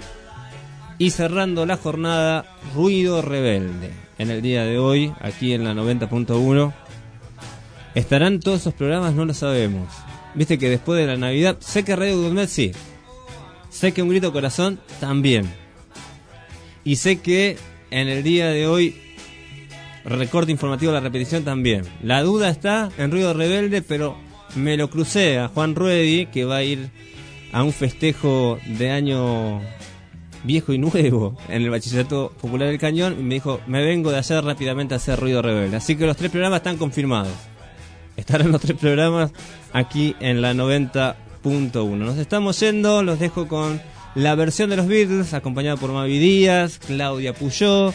y cerrando la jornada, Ruido Rebelde. En el día de hoy, aquí en la noventa punto uno, ¿estarán todos esos programas? No lo sabemos. Viste que después de la Navidad, sé que Radio Goodmed sí, sé que Un Grito de Corazón también, y sé que en el día de hoy recorte informativo, la repetición también. La duda está en Ruido Rebelde, pero me lo crucé a Juan Ruedi, que va a ir a un festejo de año viejo y nuevo en el Bachillerato Popular del Cañón, y me dijo, me vengo de allá rápidamente a hacer Ruido Rebelde. Así que los tres programas están confirmados. Estarán los tres programas aquí en la noventa punto uno. Nos estamos yendo, los dejo con la versión de los Beatles, acompañada por Mavi Díaz, Claudia Puyó,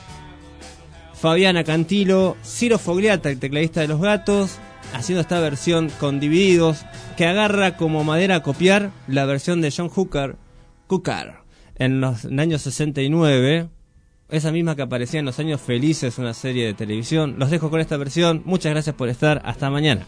Fabiana Cantilo, Ciro Fogliata, el tecladista de Los Gatos, haciendo esta versión con Divididos, que agarra como madera a copiar la versión de John Hooker, Hooker, en los en años sesenta y nueve, esa misma que aparecía en Los Años Felices, una serie de televisión. Los dejo con esta versión, muchas gracias por estar, hasta mañana.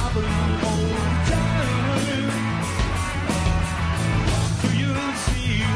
See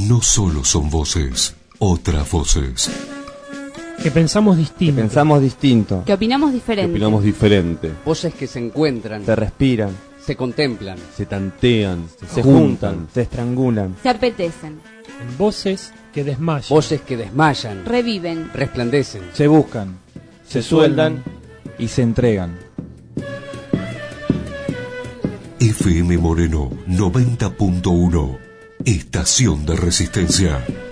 no solo son voces, otras voces. Que pensamos distinto. Que pensamos distinto. Que opinamos diferente. Que opinamos diferente. Voces que se encuentran. Se respiran. Se contemplan. Se tantean. Se, se juntan, juntan. Se estrangulan. Se apetecen. En voces que desmayan. Voces que desmayan. Reviven. Resplandecen. Se buscan. Se, se sueldan. Y se entregan. F M Moreno noventa punto uno. Estación de Resistencia.